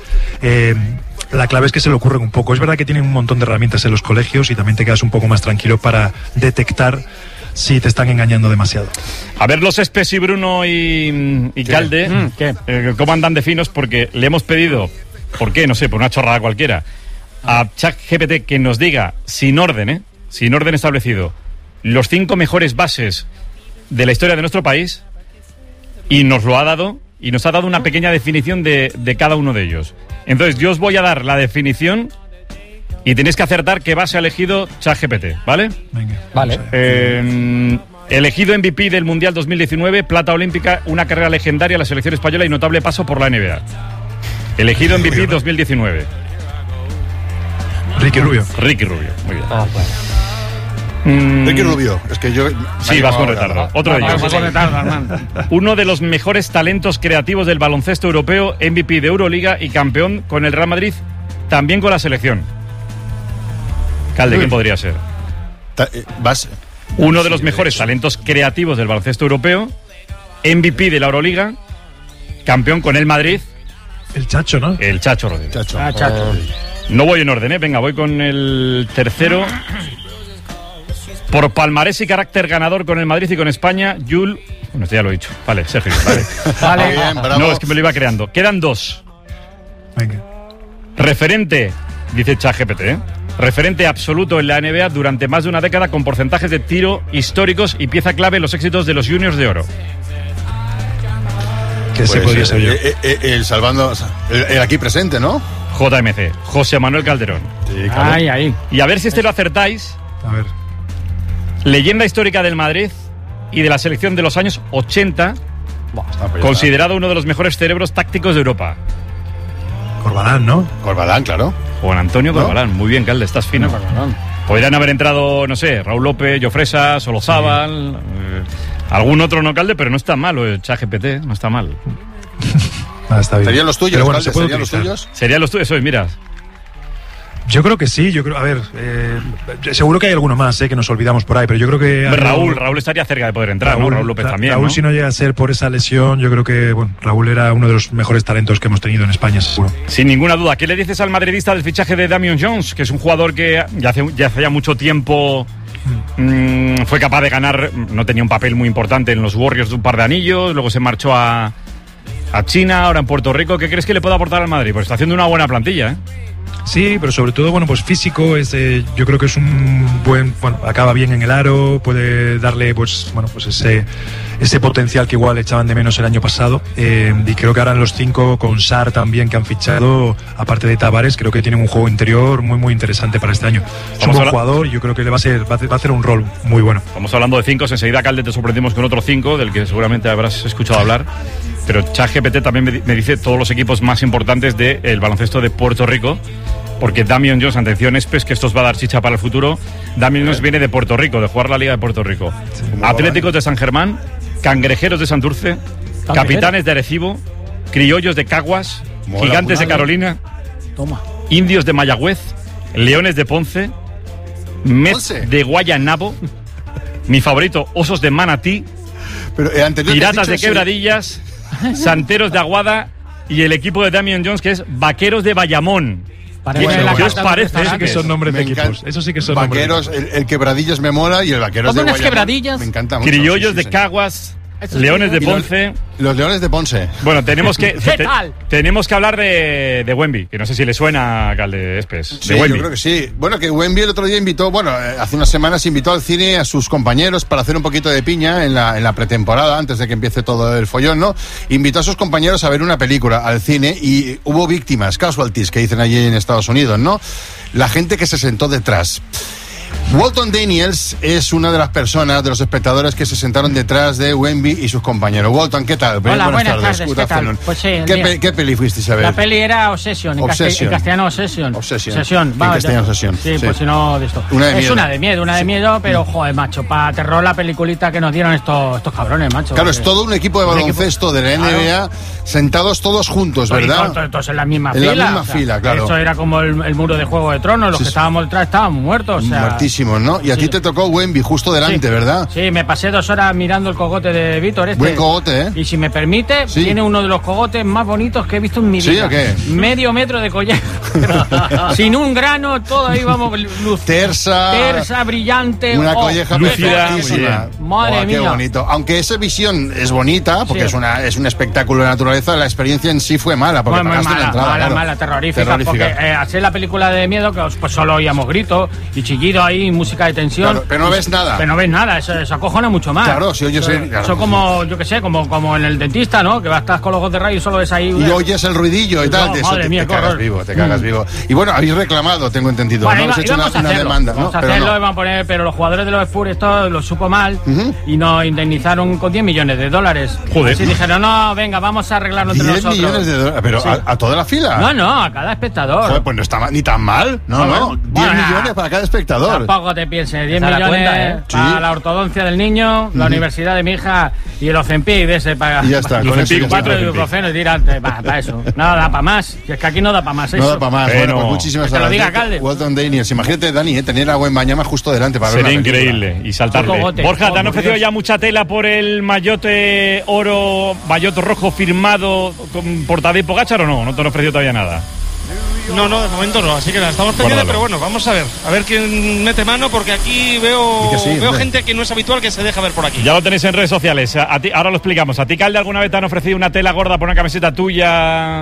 la clave es que se le ocurren un poco. Es verdad que tienen un montón de herramientas en los colegios y también te quedas un poco más tranquilo para detectar si te están engañando demasiado. A ver los Espes y Bruno y Calde, cómo andan de finos, porque le hemos pedido, ¿por qué? No sé, por una chorrada cualquiera, a ChatGPT que nos diga, sin orden establecido, los 5 mejores bases de la historia de nuestro país, y nos lo ha dado, y nos ha dado una pequeña definición de cada uno de ellos. Entonces yo os voy a dar la definición y tenéis que acertar qué base ha elegido ChatGPT, ¿vale? Venga. Vale. Elegido MVP del Mundial 2019, plata olímpica, una carrera legendaria en la selección española y notable paso por la NBA. Elegido MVP 2019. Ricky Rubio, muy bien. Ricky Rubio, es que yo... Sí, vas con retardo. Otro de ellos. Vas con retardo, Armando. Uno de los mejores talentos creativos del baloncesto europeo, MVP de Euroliga y campeón con el Real Madrid, también con la selección. Calde, ¿quién podría ser? Uno de los mejores talentos creativos del baloncesto europeo, MVP de la Euroliga, campeón con el Madrid. El Chacho, ¿no? El Chacho Rodríguez. Chacho. No voy en orden, venga, voy con el tercero. Por palmarés y carácter ganador con el Madrid y con España, Jules... Bueno, esto ya lo he dicho. Vale, Sergio, vale. Vale. Bien, bravo. No, es que me lo iba creando. Quedan 2. Venga. Referente, dice ChatGPT, referente absoluto en la NBA durante más de una década con porcentajes de tiro históricos y pieza clave en los éxitos de los Juniors de Oro. Que se podría ser yo. El aquí presente, ¿no? JMC, José Manuel Calderón. Sí, claro. Ahí. Y a ver si lo acertáis. A ver. Leyenda histórica del Madrid y de la selección de los años 80, considerado uno de los mejores cerebros tácticos de Europa. Corbalán, ¿no? Corbalán, claro. Juan Antonio Corbalán. Muy bien, Calde, estás fino. Podrían haber entrado, no sé, Raúl López, Jofresa, Solozábal, algún otro, no, Calde, pero no está mal, ChatGPT, no está mal. Está bien. ¿Serían los tuyos, bueno, Calde? ¿Serían los tuyos? Serían los tuyos, eso es, mira. Yo creo que sí, a ver, seguro que hay alguno más, que nos olvidamos por ahí, pero yo creo que... Raúl estaría cerca de poder entrar, ¿no? Raúl López también, Raúl, ¿no? Si no llega a ser por esa lesión, yo creo que, bueno, Raúl era uno de los mejores talentos que hemos tenido en España, seguro. Sin ninguna duda. ¿Qué le dices al madridista del fichaje de Damian Jones? Que es un jugador que ya hace ya mucho tiempo fue capaz de ganar, no tenía un papel muy importante en los Warriors de un par de anillos, luego se marchó a China, ahora en Puerto Rico. ¿Qué crees que le puede aportar al Madrid? Pues está haciendo una buena plantilla, ¿eh? Sí, pero sobre todo, bueno, pues físico, yo creo que es un buen, bueno, acaba bien en el aro, puede darle, pues, bueno, pues ese potencial que igual echaban de menos el año pasado, y creo que ahora en los 5 con Sarr también que han fichado, aparte de Tavares, creo que tienen un juego interior muy muy interesante para este año. Es un buen jugador y yo creo que le va a hacer un rol muy bueno. Estamos hablando de 5, enseguida, Calde, te sorprendimos con otro 5 del que seguramente habrás escuchado hablar. Pero ChatGPT también me dice todos los equipos más importantes del baloncesto de Puerto Rico, porque Damian Jones, atención, Espes, que esto os va a dar chicha para el futuro. Damian Jones viene de Puerto Rico, de jugar la Liga de Puerto Rico. Atléticos de San Germán, Cangrejeros de Santurce, Capitanes de Arecibo, Criollos de Caguas, Gigantes de Carolina, Indios de Mayagüez, Leones de Ponce, Mets de Guayanabo, mi favorito, Osos de Manatí, Piratas de Quebradillas, Santeros de Aguada y el equipo de Damian Jones, que es Vaqueros de Bayamón. ¿Qué os parece? Eso sí que son nombres de equipos. Eso sí que son Vaqueros, el Quebradillas me mola y el Vaqueros de Guayamón. Quebradillas? Me encanta mucho. Criollos de Caguas, Leones de Ponce. Los Leones de Ponce. Bueno, tenemos que hablar de Wemby, que no sé si le suena a Calde Espes. Sí, yo creo que sí. Bueno, que Wemby el otro día invitó, hace unas semanas invitó al cine a sus compañeros para hacer un poquito de piña en la pretemporada, antes de que empiece todo el follón, ¿no? Invitó a sus compañeros a ver una película al cine y hubo víctimas, casualties, que dicen allí en Estados Unidos, ¿no? La gente que se sentó detrás. Walton Daniels es una de las personas, de los espectadores que se sentaron detrás de Wemby y sus compañeros. Walton, ¿qué tal? Hola, buenas tardes. ¿Qué tal? Pues sí, ¿Qué peli fuisteis a ver? La peli era Obsession, en castellano Obsession. Obsession. Vamos, en castellano Obsession. Sí, pues si no, de esto. Es una de miedo, pero joder, macho, para terror la peliculita que nos dieron estos cabrones, macho. Claro, es todo un equipo de baloncesto de la NBA, sentados todos juntos, ¿verdad? Todos en la misma fila. En la misma fila, claro. Esto era como el muro de Juego de Tronos, los que estábamos detrás estaban muertos. Muertísimos, ¿no? Y a ti te tocó Wemby justo delante, ¿verdad? Sí, me pasé 2 horas mirando el cogote de Víctor. Buen cogote, ¿eh? Y si me permite, tiene uno de los cogotes más bonitos que he visto en mi vida. ¿Sí o qué? Medio metro de collar. Sin un grano, todo ahí vamos. Tersa, brillante. Una colleja perfectísima. Madre mía. Qué bonito. Aunque esa visión es bonita, porque es un espectáculo de naturaleza, la experiencia en sí fue mala, porque pagaste una entrada. Mala, terrorífica. Porque así la película de miedo, que pues solo oíamos gritos y chillido ahí, música de tensión. Claro, pero no ves nada. Pero no ves nada, eso acojona mucho más. Claro, si oyes eso como, yo qué sé, como en el dentista, ¿no? Que estás con los ojos de rayo y solo ves ahí. Y oyes el ruidillo y tal. Madre mía, te cagas vivo. Y bueno, habéis reclamado, tengo entendido. Bueno, ¿no? Habéis hecho una demanda, vamos a hacerlo, van a poner, pero los jugadores de los Spurs esto lo supo mal y nos indemnizaron con $10 millones. Joder. Así dijeron, no, venga, vamos a arreglarlo entre nosotros. $10 millones, pero sí. ¿A toda la fila? No, a cada espectador. Joder, pues no está ni tan mal. No. 10 millones para cada espectador. Tampoco te pienses, 10 millones para la ortodoncia del niño, la universidad de mi hija y el Ozempic de ese para. Y ya está. Con el 4 ibuprofeno y tirante. Para eso. Nada da para más. Es que aquí no da para más eso. No da para más. Bueno, pues muchísimas gracias. Que lo diga Calde. Walton Daniels. Imagínate, Dani, tener a Wembanyama justo delante para ver. Sería increíble. Y saltarle. Borja, ¿te han ofrecido ya mucha tela por el mayote oro, mayote rojo firmado por Tadej Pogačar o no? ¿No te han ofrecido todavía nada? No, de momento no, así que la estamos pendientes, pero bueno, vamos a ver quién mete mano, porque aquí veo gente que no es habitual que se deja ver por aquí. Ya lo tenéis en redes sociales, ahora lo explicamos. ¿A ti, Calde, alguna vez te han ofrecido una tela gorda por una camiseta tuya,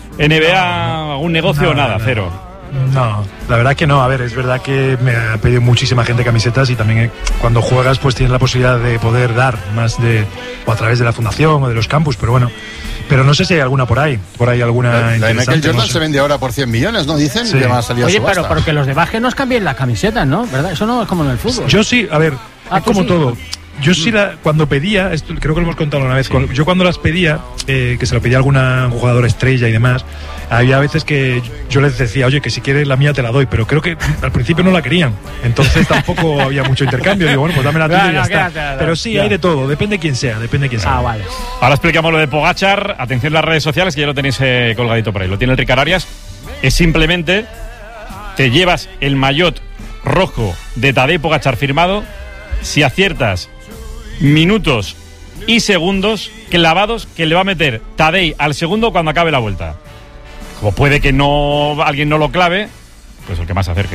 NBA, algún negocio o nada? Cero. No, la verdad que no. A ver, es verdad que me ha pedido muchísima gente camisetas y también cuando juegas pues tienes la posibilidad de poder dar más o a través de la fundación o de los campus, pero bueno. Pero no sé si hay alguna por ahí alguna la de Michael Jordan se vende ahora por 100 millones, ¿no? Dicen que va a salir a subasta. Pero que los de básquet nos cambien las camisetas, ¿no? ¿Verdad? Eso no es como en el fútbol. Yo sí, a ver, es como todo. Yo sí, cuando pedía, esto creo que lo hemos contado una vez, yo cuando las pedía, que se lo pedía a alguna jugadora estrella y demás, había veces que yo les decía, oye, que si quieres la mía te la doy, pero creo que al principio no la querían, entonces tampoco había mucho intercambio. Digo, bueno, pues dame la tuya y ya está. Pero sí, hay de todo, depende quién sea. Vale. Ahora explicamos lo de Pogačar. Atención a las redes sociales, que ya lo tenéis colgadito por ahí. Lo tiene el Rick Arias. Es simplemente, te llevas el maillot rojo de Tadej Pogačar firmado si aciertas minutos y segundos clavados que le va a meter Tadej al segundo cuando acabe la vuelta. Como puede que alguien no lo clave, pues el que más se acerque.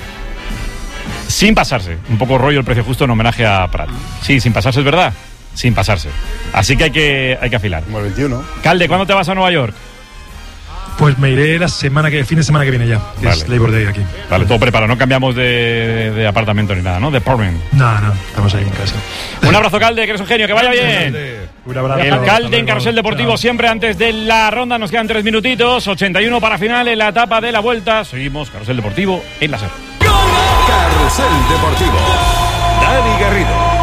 Sin pasarse. Un poco rollo el precio justo en homenaje a Prat. Sí, sin pasarse, es verdad. Sin pasarse. Así que hay que afilar. Como el 21. Calde, ¿cuándo te vas a Nueva York? Pues me iré fin de semana que viene ya, que es Labor Day aquí. Vale, todo preparado, no cambiamos de apartamento ni nada, ¿no? De apartment. No, estamos ahí en casa. Un abrazo, Calde, que eres un genio, que vaya bien. Un abrazo. El Calde en Carrusel Deportivo, siempre antes de la ronda, nos quedan 3 minutitos, 81 para final en la etapa de la vuelta. Seguimos, Carrusel Deportivo en la SER. Carrusel Deportivo, Dani Garrido.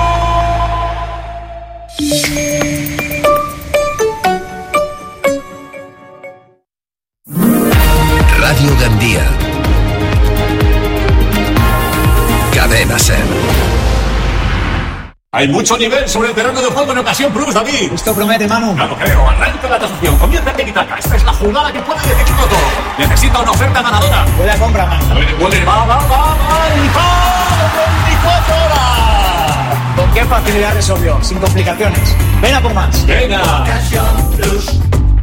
Radio Gandía. Cadena SER. Hay mucho nivel sobre el terreno de juego en Ocasión Plus, David. Esto promete, Manu. Ya lo creo. Arranca la tasación. Comienza el tiki-taka. Esta es la jugada que puede definirlo todo. Necesita una oferta ganadora. Puede compra, Manu. Va. 24 horas. ¿Con qué facilidad resolvió? Sin complicaciones. Ven a por más. Venga. Ocasión Plus.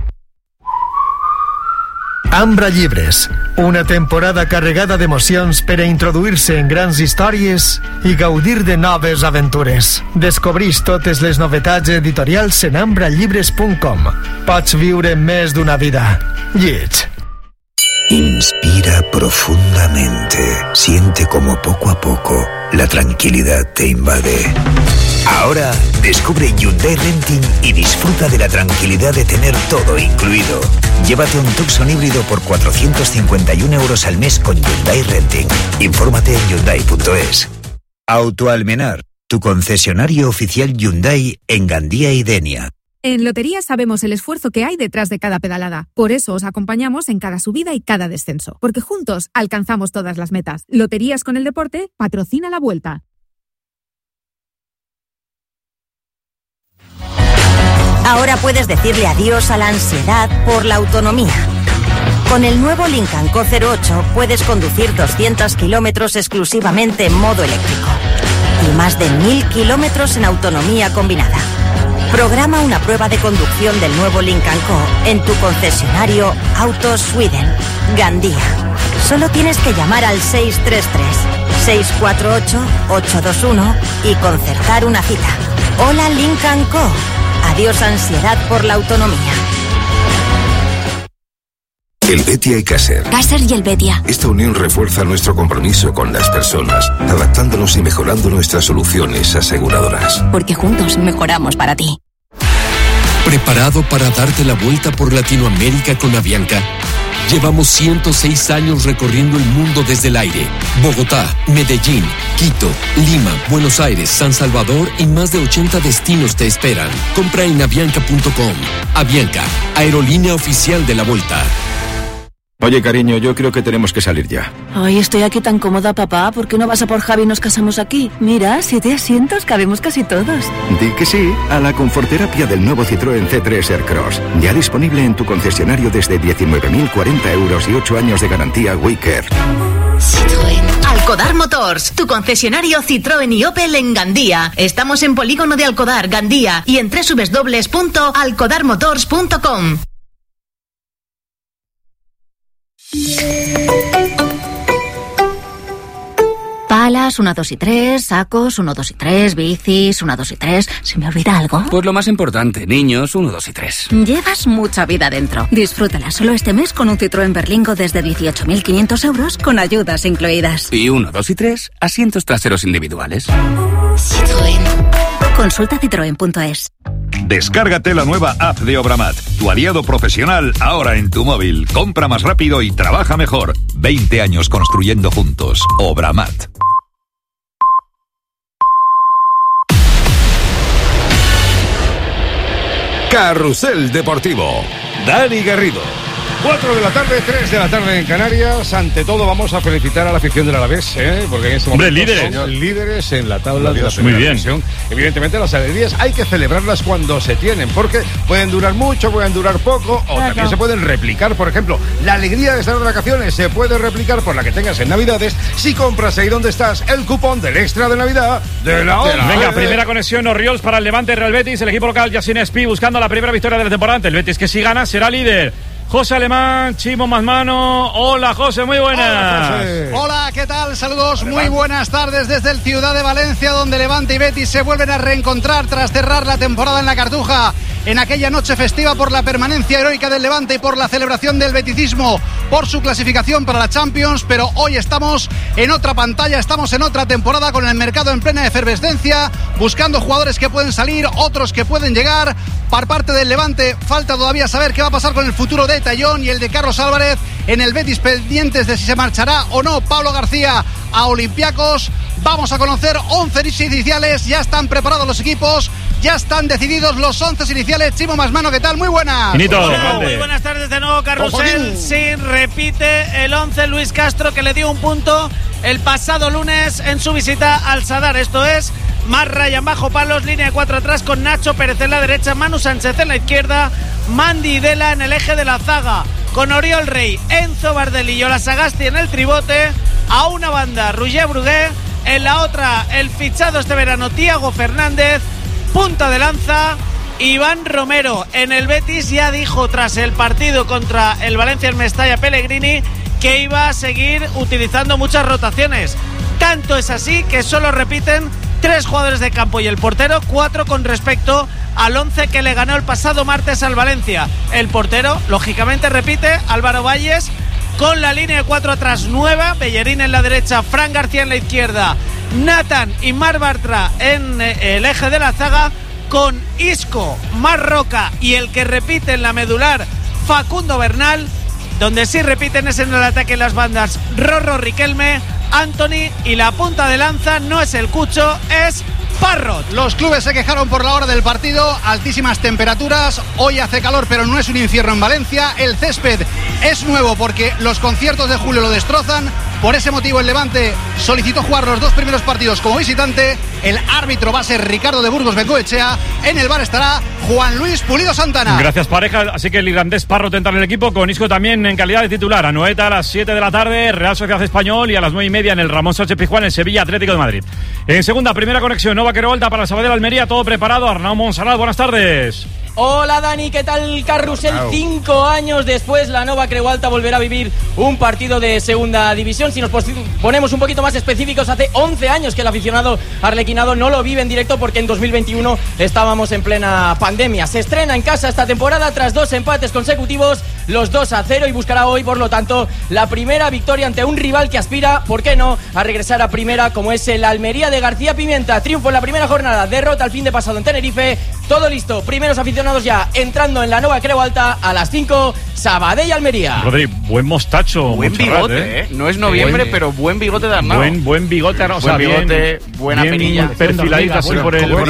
Ambra Llibres, una temporada carregada d'emocions per a introduir-se en grans històries i gaudir de noves aventures. Descobreix totes les novetats editorials en ambrallibres.com. Pots viure més d'una vida. Lleig. Inspira profundamente. Siente como poco a poco la tranquilidad te invade. Ahora descubre Hyundai Renting y disfruta de la tranquilidad de tener todo incluido. Llévate un Tucson híbrido por 451 euros al mes con Hyundai Renting. Infórmate en Hyundai.es. Autoalmenar, tu concesionario oficial Hyundai en Gandía y Denia. En Loterías sabemos el esfuerzo que hay detrás de cada pedalada. Por eso os acompañamos en cada subida y cada descenso. Porque juntos alcanzamos todas las metas. Loterías con el deporte patrocina la Vuelta. Ahora puedes decirle adiós a la ansiedad por la autonomía. Con el nuevo Lincoln Co. 08 puedes conducir 200 kilómetros exclusivamente en modo eléctrico. Y más de 1000 kilómetros en autonomía combinada. Programa una prueba de conducción del nuevo Lincoln Co. en tu concesionario Autos Sweden, Gandía. Solo tienes que llamar al 633-648-821 y concertar una cita. Hola Lincoln Co. Adiós ansiedad por la autonomía. Helvetia y Caser. Caser y Helvetia. Esta unión refuerza nuestro compromiso con las personas, adaptándonos y mejorando nuestras soluciones aseguradoras. Porque juntos mejoramos para ti. ¿Preparado para darte la vuelta por Latinoamérica con Avianca? Llevamos 106 años recorriendo el mundo desde el aire. Bogotá, Medellín, Quito, Lima, Buenos Aires, San Salvador y más de 80 destinos te esperan. Compra en avianca.com. Avianca, aerolínea oficial de la Vuelta. Oye, cariño, yo creo que tenemos que salir ya. Ay, estoy aquí tan cómoda, papá. ¿Por qué no vas a por Javi y nos casamos aquí? Mira, 7 asientos, cabemos casi todos. Di que sí a la conforterapia del nuevo Citroën C3 Aircross. Ya disponible en tu concesionario desde 19.040 euros y 8 años de garantía WeCare. Citroën. Alcodar Motors, tu concesionario Citroën y Opel en Gandía. Estamos en Polígono de Alcodar, Gandía, y en www.alcodarmotors.com. Palas, 1, 2 y 3, sacos, 1, 2 y 3, bicis, 1, 2 y 3. ¿Se me olvida algo? Pues lo más importante, niños, 1, 2 y 3. Llevas mucha vida dentro. Disfrútala solo este mes con un Citroën Berlingo desde 18.500 euros con ayudas incluidas. Y 1, 2 y 3, asientos traseros individuales. Citroën. Consulta citroen.es. Descárgate la nueva app de Obramat, tu aliado profesional ahora en tu móvil. Compra más rápido y trabaja mejor. 20 años construyendo juntos. Obramat. Carrusel Deportivo. Dani Garrido. 4 de la tarde, 3 de la tarde en Canarias. Ante todo vamos a felicitar a la afición del Alavés, porque en este momento son líderes en la tabla de la primera división. Evidentemente las alegrías hay que celebrarlas cuando se tienen, porque pueden durar mucho, pueden durar poco, o también se pueden replicar. Por ejemplo, la alegría de estar de vacaciones se puede replicar por la que tengas en Navidades si compras ahí donde estás el cupón del extra de Navidad de la ONCE. Venga, primera conexión Orriols para el Levante Real Betis. El equipo local Yasin Espí buscando la primera victoria de la temporada. El Betis, que si gana será líder. José Alemán, Chimo Mazmano. Hola, José, muy buenas. Hola, ¿qué tal? Saludos, muy buenas tardes desde el Ciudad de Valencia, donde Levante y Betis se vuelven a reencontrar tras cerrar la temporada en la Cartuja. en aquella noche festiva por la permanencia heroica del Levante y por la celebración del beticismo por su clasificación para la Champions, pero hoy estamos en otra pantalla, estamos en otra temporada con el mercado en plena efervescencia, buscando jugadores que pueden salir, otros que pueden llegar. Por parte del Levante falta todavía saber qué va a pasar con el futuro de Tallón y el de Carlos Álvarez. En el Betis pendientes de si se marchará o no Pablo García a Olympiacos. Vamos a conocer 11 iniciales, ya están preparados los equipos, ya están decididos los 11 iniciales. Chimo Masmano, ¿qué tal? Muy buenas. Muy buenas tardes de nuevo, Carrusel. Sí, repite el 11 Luis Castro, que le dio un punto el pasado lunes en su visita al Sadar. Esto es Marc Ryan bajo palos, línea de 4 atrás con Nacho Pérez en la derecha, Manu Sánchez en la izquierda, Mandi Dela en el eje de la zaga, con Oriol Rey, Enzo Bardelli y Ola Sagasti en el tribote. A una banda Roger Brugué, en la otra el fichado este verano Thiago Fernández, punta de lanza Iván Romero. En el Betis ya dijo tras el partido contra el Valencia en Mestalla Pellegrini que iba a seguir utilizando muchas rotaciones. Tanto es así que solo repiten 3 jugadores de campo y el portero, 4 con respecto al 11 que le ganó el pasado martes al Valencia. El portero, lógicamente, repite, Álvaro Valles, con la línea de 4 atrás nueva, Bellerín en la derecha, Fran García en la izquierda, Nathan y Marc Bartra en el eje de la zaga, con Isco, Marc Roca y el que repite en la medular, Facundo Bernal. Donde sí repiten es en el ataque en las bandas Rorro Riquelme, Anthony, y la punta de lanza no es el Cucho, es Parrot. Los clubes se quejaron por la hora del partido, altísimas temperaturas, hoy hace calor pero no es un infierno en Valencia, el césped es nuevo porque los conciertos de julio lo destrozan, por ese motivo el Levante solicitó jugar los 2 primeros partidos como visitante, el árbitro va a ser Ricardo de Burgos Bengoechea, en el bar estará Juan Luis Pulido Santana. Gracias, pareja, así que el irlandés Parrot entra en el equipo, con Isco también en calidad de titular. A Noeta a las 7 de la tarde, Real Sociedad Español, y a las 9:30 en el Ramón Sánchez Pizjuán, en Sevilla Atlético de Madrid. En segunda, primera conexión, Nova Querolta para el Sabadell Almería, todo preparado. Arnau Monsalat, buenas tardes. Hola Dani, ¿qué tal, Carrusel? 5 años después la Nova Creualta volverá a vivir un partido de segunda división. Si nos ponemos un poquito más específicos, hace 11 años que el aficionado arlequinado no lo vive en directo porque en 2021 estábamos en plena pandemia. Se estrena en casa esta temporada tras 2 empates consecutivos, los 2-0, y buscará hoy, por lo tanto, la primera victoria ante un rival que aspira, ¿por qué no?, a regresar a primera, como es el Almería de García Pimienta. Triunfo en la primera jornada, derrota el fin de pasado en Tenerife. Todo listo, primeros aficionados ya entrando en la Nova Creualta a las 5, Sabadell Almería. Rodri, buen mostacho. Buen bigote, No es noviembre, pero buen bigote de Arnau. Buen bigote, Arnau. Buen bigote, buena penilla. Perfiladito así por el...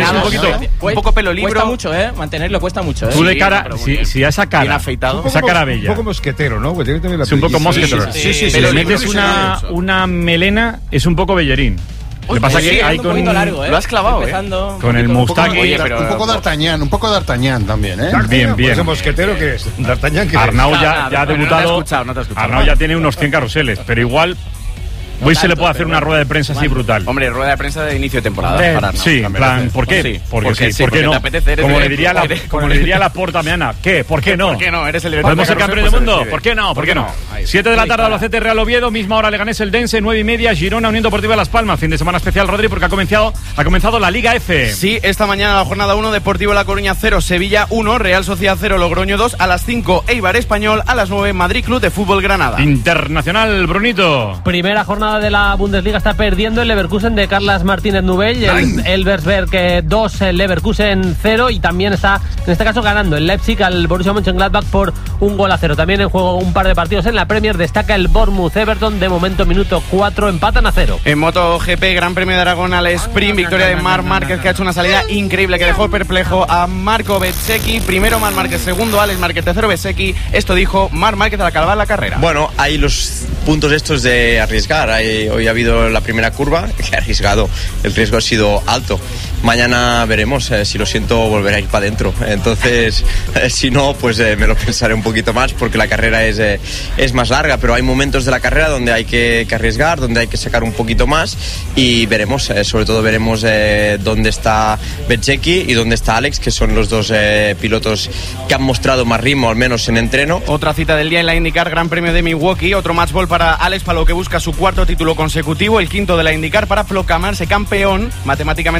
Un poco pelo libro. Cuesta mucho, mantenerlo cuesta mucho, Tú de cara, si a esa cara... Bien afeitado. Esa cara bella. Un poco mosquetero, ¿no? Tiene que tener la un poco mosquetero. Sí. Si le metes una melena, es un poco Bellerín. Lo que pasa que hay con un largo, lo has clavado, con el Mustang. Un poco d'Artagnan también, Bien. ¿Ese mosquetero qué es? ¿D'Artagnan qué es? Arnau ya ha debutado. Arnau ya tiene unos 100 carruseles, pero igual hoy se le puede hacer una rueda de prensa así brutal. Hombre, rueda de prensa de inicio de temporada para Arnau. Sí, en plan, ¿por qué? Porque sí, ¿por qué no? Como le diría la Porta Meana, ¿qué? ¿Por qué no? ¿Por qué no? Eres el director. ¿Podemos ser campeones del mundo? ¿Por qué no? 7 de la tarde, Albacete Real Oviedo, misma hora Leganés El Dense, 9:30 Girona Unión Deportiva Las Palmas. Fin de semana especial, Rodri, porque ha comenzado la Liga F. Sí, esta mañana la jornada 1, Deportivo La Coruña 0, Sevilla 1, Real Sociedad 0, Logroño 2, a las 5 Eibar Español, a las 9 Madrid Club de Fútbol Granada. Internacional, Brunito. Primera jornada de la Bundesliga, está perdiendo el Leverkusen de Carlas Martínez Nubell, el Elversberg 2, el Leverkusen 0, y también está, en este caso, ganando el Leipzig al Borussia Mönchengladbach por 1-0. También en juego un par de partidos en la Premier, destaca el Bournemouth Everton, de momento minuto 4, empatan a 0. En MotoGP, Gran Premio de Aragón al sprint, victoria de Marc Márquez, que ha hecho una salida increíble que dejó perplejo a Marco Bezzecchi. Primero Marc Márquez, segundo Alex Márquez, tercero Bezzecchi. Esto dijo Marc Márquez al acabar la carrera. Bueno, hay los puntos estos de arriesgar. Hoy ha habido la primera curva, que ha arriesgado, el riesgo ha sido alto. Mañana veremos, si lo siento volveré a ir para adentro. Entonces, si no, pues me lo pensaré un poquito más, porque la carrera es más larga, pero hay momentos de la carrera donde hay que arriesgar, donde hay que sacar un poquito más, y veremos, sobre todo veremos dónde está Bezzecchi y dónde está Alex, que son los dos pilotos que han mostrado más ritmo, al menos en entreno. Otra cita del día en la IndyCar, Gran Premio de Milwaukee, otro match ball para Alex Palou, que busca su 4º título consecutivo, el 5º de la IndyCar, para proclamarse campeón matemáticamente hoy.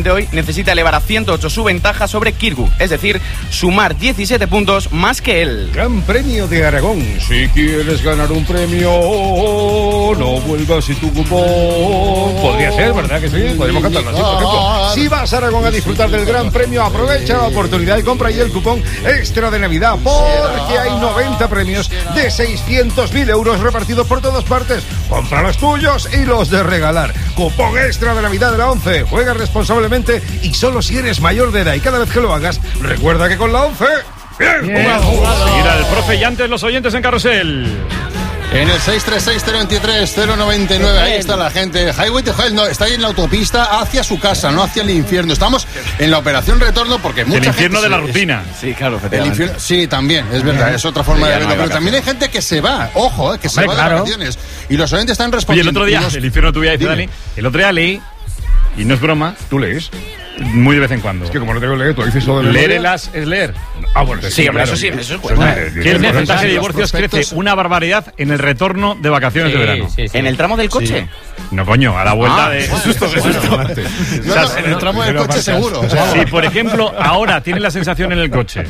necesita elevar a 108 su ventaja sobre Kirgu, es decir, sumar 17 puntos más que él. Gran Premio de Aragón. Si quieres ganar un premio, no vuelvas y tu cupón. Podría ser, ¿verdad que sí? Podemos cantarlo así, por ejemplo. Si vas a Aragón a disfrutar del Gran Premio, aprovecha la oportunidad y compra ahí el cupón extra de Navidad, porque hay 90 premios de 600.000 euros repartidos por todas partes. Compra los tuyos y los de regalar. Cupón extra de Navidad de la 11. Juega responsablemente y solo si eres mayor de edad. Y cada vez que lo hagas, recuerda que con la 11... ¡Bien jugado! Seguirá el profe y antes los oyentes en Carrusel. En el 636-023-099, ahí está la gente. Highway to Hell, no, está ahí en la autopista hacia su casa, no hacia el infierno. Estamos en la operación retorno porque mucha el infierno gente de la rutina. Sí, claro, el infierno, sí, también, es verdad, es otra forma de verlo. Pero también hay gente que se va, ojo, que se va de vacaciones. Y los oyentes están respondiendo. Oye, el otro día, el infierno de tu vida, dice Dani, el otro día leí, y no es broma, ¿tú lees? Muy de vez en cuando. Es que como no tengo que leer, tú dices todo de leer es leer. Ah, bueno, sí, hombre, claro, eso sí, eso es bueno. Que el porcentaje de divorcios crece una barbaridad en el retorno de vacaciones de verano. Sí. ¿En el tramo del coche? Sí. No, coño, a la vuelta de... Susto. En el tramo del coche seguro. Si, por ejemplo, ahora tienes la sensación en el coche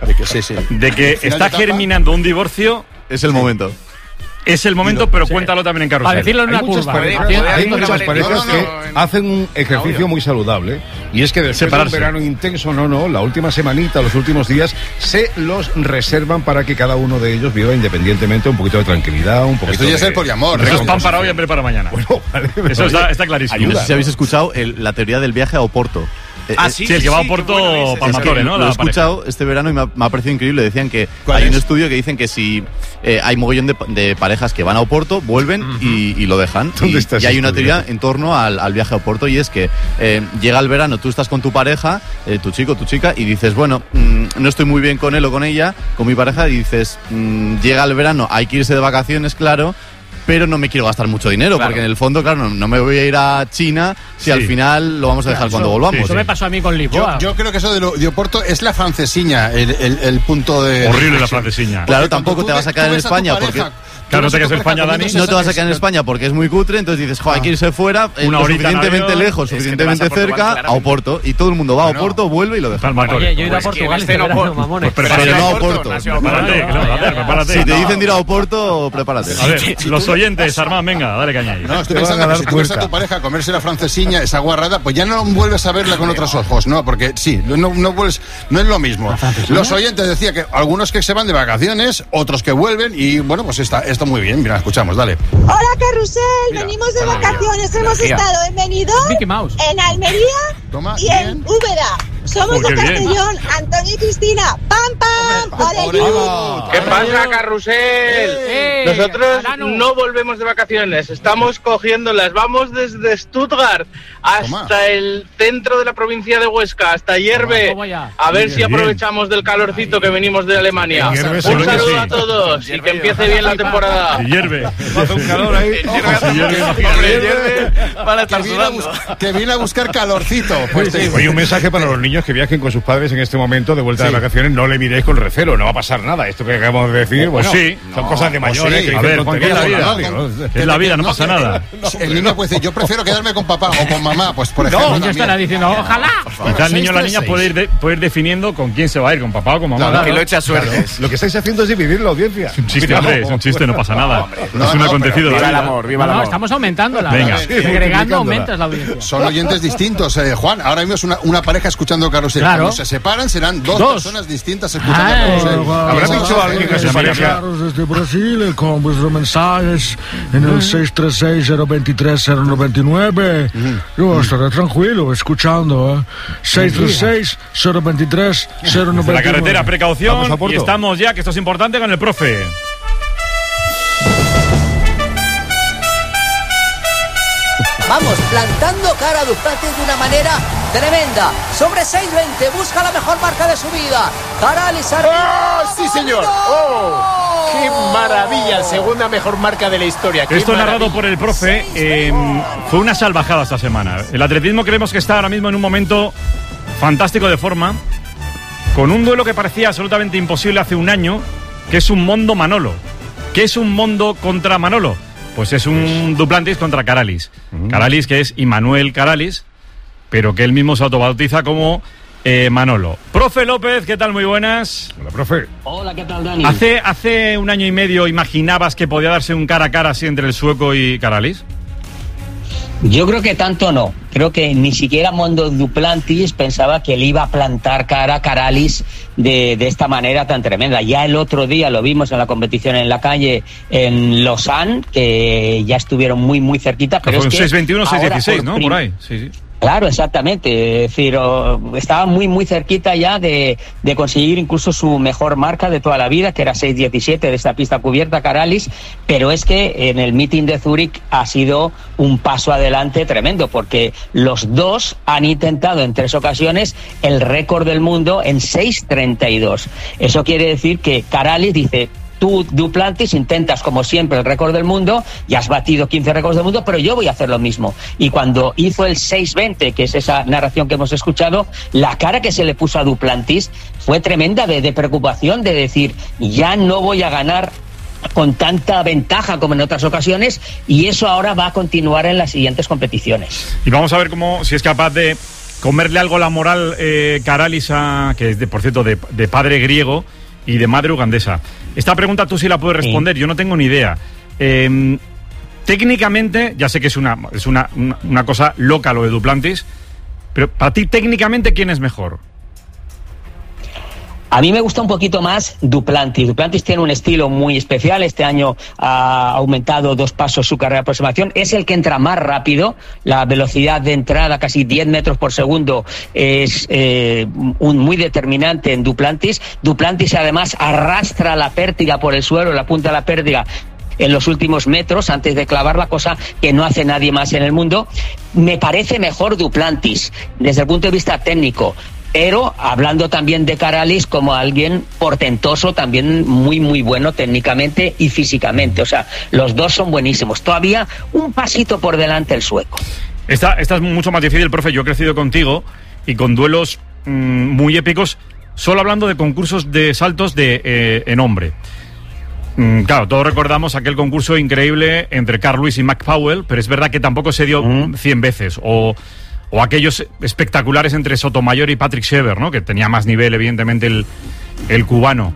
de que está germinando un divorcio... Es el momento. Es el momento, pero cuéntalo también en Carrusel. Para decirlo en una curva. Hay muchas parejas que hacen un ejercicio muy saludable, y es que después de un verano intenso, la última semanita, los últimos días, se los reservan para que cada uno de ellos viva independientemente un poquito de tranquilidad, un poquito. Esto ya es el poliamor. Eso es pan para hoy, hambre para mañana. Bueno, vale, eso está clarísimo. No sé si habéis escuchado la teoría del viaje a Oporto. Sí, el que va a Oporto Palmatore, ¿no? Lo he escuchado este verano y me ha parecido increíble. Decían que hay un estudio que dicen que si hay mogollón de parejas que van a Oporto, vuelven y lo dejan. Y hay una teoría en torno al viaje a Oporto, y es que llega el verano, tú estás con tu pareja, tu chico, tu chica, y dices, bueno, no estoy muy bien con él o con ella, con mi pareja, y dices, llega el verano, hay que irse de vacaciones, claro, pero no me quiero gastar mucho dinero, porque en el fondo, claro, no me voy a ir a China si al final lo vamos a dejar cuando volvamos. Eso me pasó a mí con Lisboa. Yo creo que eso de Oporto es la francesiña, el punto de... Horrible la francesiña. Claro, tampoco te vas a quedar en España porque... Claro, no te quedas en España, Dani. No te vas a quedar en España porque es muy cutre, entonces dices, hay que irse fuera, suficientemente lejos, suficientemente cerca, a Oporto, y todo el mundo va a Oporto, vuelve y lo deja. Oye, yo he ido a Portugal este verano, mamones. Pero no a Oporto. Prepárate. Si te dicen de ir a Oporto, prepárate. A ver, los oyentes, Armán, venga, dale caña ahí. No, estoy pensando que si tú ves a tu pareja a comerse la francesiña, esa guarrada, pues ya no vuelves a verla con otros ojos, ¿no? Porque sí, no vuelves, no es lo mismo. Los oyentes decían que algunos que se van de vacaciones, otros que vuelven, y bueno, pues está muy bien. Mira, escuchamos, dale. Hola, Carrusel, venimos de vacaciones, hemos estado en Benidorm, en Almería y en Úbeda. Somos de Castellón, Antonio y Cristina. ¡Pam, pam! ¡Hola, ¿Qué pasa, Carrusel? Nosotros no volvemos de vacaciones, estamos cogiéndolas. Vamos desde Stuttgart hasta el centro de la provincia de Huesca, hasta Hierve. A ver si aprovechamos del calorcito que venimos de Alemania. Un saludo a todos y que empiece bien la temporada. Hierve. Hace un calor ahí. Hierve para estar sudando. Que viene a buscar calorcito. Oye, un mensaje para los niños que viajen con sus padres en este momento de vuelta de vacaciones: no le miréis con recelo, no va a pasar nada. Esto que acabamos de decir, bueno, son cosas de mayores. A ver, Juan, ¿qué es la vida? Es la vida, no pasa nada. El niño puede decir, yo prefiero quedarme con papá o con mamá, pues por ejemplo. El niño estará diciendo, ojalá. Quizá el niño o la niña puede ir definiendo con quién se va a ir, con papá o con mamá. Que lo echa suertes. Lo que estáis haciendo es dividir la audiencia. Es un chiste, hombre, es un chiste, no pasa nada. Es un acontecido. Viva el amor, viva el amor. Estamos aumentándola. Venga. Segregando aumentas la audiencia. Son oyentes distintos, Juan. Ahora mismo es una pareja escuchando Carrusel. Cuando se separan serán dos personas distintas escuchando Carrusel. ¿Habrá dicho alguien que se pareja? Desde Brasil, con vuestros mensajes en el 636-023-099. Yo estaré tranquilo escuchando. 636-023-099. De la carretera, precaución. Y estamos ya, que esto es importante, con el profe. Vamos, plantando cara a Ducati de una manera tremenda. Sobre 6:20, busca la mejor marca de su vida. Caralis ¡Oh, sí, señor! ¡Oh! ¡Qué maravilla! Segunda mejor marca de la historia. Esto narrado por el profe fue una salvajada esta semana. El atletismo creemos que está ahora mismo en un momento fantástico de forma, con un duelo que parecía absolutamente imposible hace un año, que es un Mondo Manolo. ¿Qué es un Mondo contra Manolo? Pues es un Duplantis contra Caralis. Caralis, que es Immanuel Caralis, pero que él mismo se autobautiza como Manolo. Profe López, ¿qué tal? Muy buenas. Hola, profe. Hola, ¿qué tal, Dani? ¿Hace un año y medio imaginabas que podía darse un cara a cara así entre el sueco y Karalis? Yo creo que tanto no. Creo que ni siquiera Mondo Duplantis pensaba que le iba a plantar cara a Karalis de esta manera tan tremenda. Ya el otro día lo vimos en la competición en la calle en Lausanne, que ya estuvieron muy, muy cerquita. Pero fue es un que 6-21, 6-16, ¿no? Por ahí, sí. Claro, exactamente. Es decir, estaba muy, muy cerquita ya de conseguir incluso su mejor marca de toda la vida, que era 6.17 de esta pista cubierta, Karalis, pero es que en el meeting de Zúrich ha sido un paso adelante tremendo, porque los dos han intentado en 3 ocasiones el récord del mundo en 6.32. Eso quiere decir que Karalis dice: tú, Duplantis, intentas como siempre el récord del mundo, ya has batido 15 récords del mundo, pero yo voy a hacer lo mismo. Y cuando hizo el 6.20, que es esa narración que hemos escuchado, la cara que se le puso a Duplantis fue tremenda de preocupación, de decir, ya no voy a ganar con tanta ventaja como en otras ocasiones, y eso ahora va a continuar en las siguientes competiciones. Y vamos a ver si es capaz de comerle algo la moral Karalis, que es, por cierto, de padre griego y de madre ugandesa. Esta pregunta tú sí la puedes responder, yo no tengo ni idea. Técnicamente, ya sé que es una cosa loca lo de Duplantis, pero para ti técnicamente, ¿quién es mejor? A mí me gusta un poquito más Duplantis. Duplantis tiene un estilo muy especial. Este año ha aumentado 2 pasos su carrera de aproximación. Es el que entra más rápido. La velocidad de entrada, casi 10 metros por segundo, es muy determinante en Duplantis. Duplantis además arrastra la pértiga por el suelo, la punta de la pértiga, en los últimos metros antes de clavar, la cosa que no hace nadie más en el mundo. Me parece mejor Duplantis desde el punto de vista técnico, pero hablando también de Karalis como alguien portentoso, también muy, muy bueno técnicamente y físicamente. O sea, los dos son buenísimos. Todavía un pasito por delante el sueco. Esta es mucho más difícil, profe. Yo he crecido contigo y con duelos muy épicos, solo hablando de concursos de saltos en hombre. Claro, todos recordamos aquel concurso increíble entre Carl Lewis y Mac Powell, pero es verdad que tampoco se dio 100 veces. O aquellos espectaculares entre Sotomayor y Patrick Shever, ¿no? Que tenía más nivel, evidentemente, el cubano.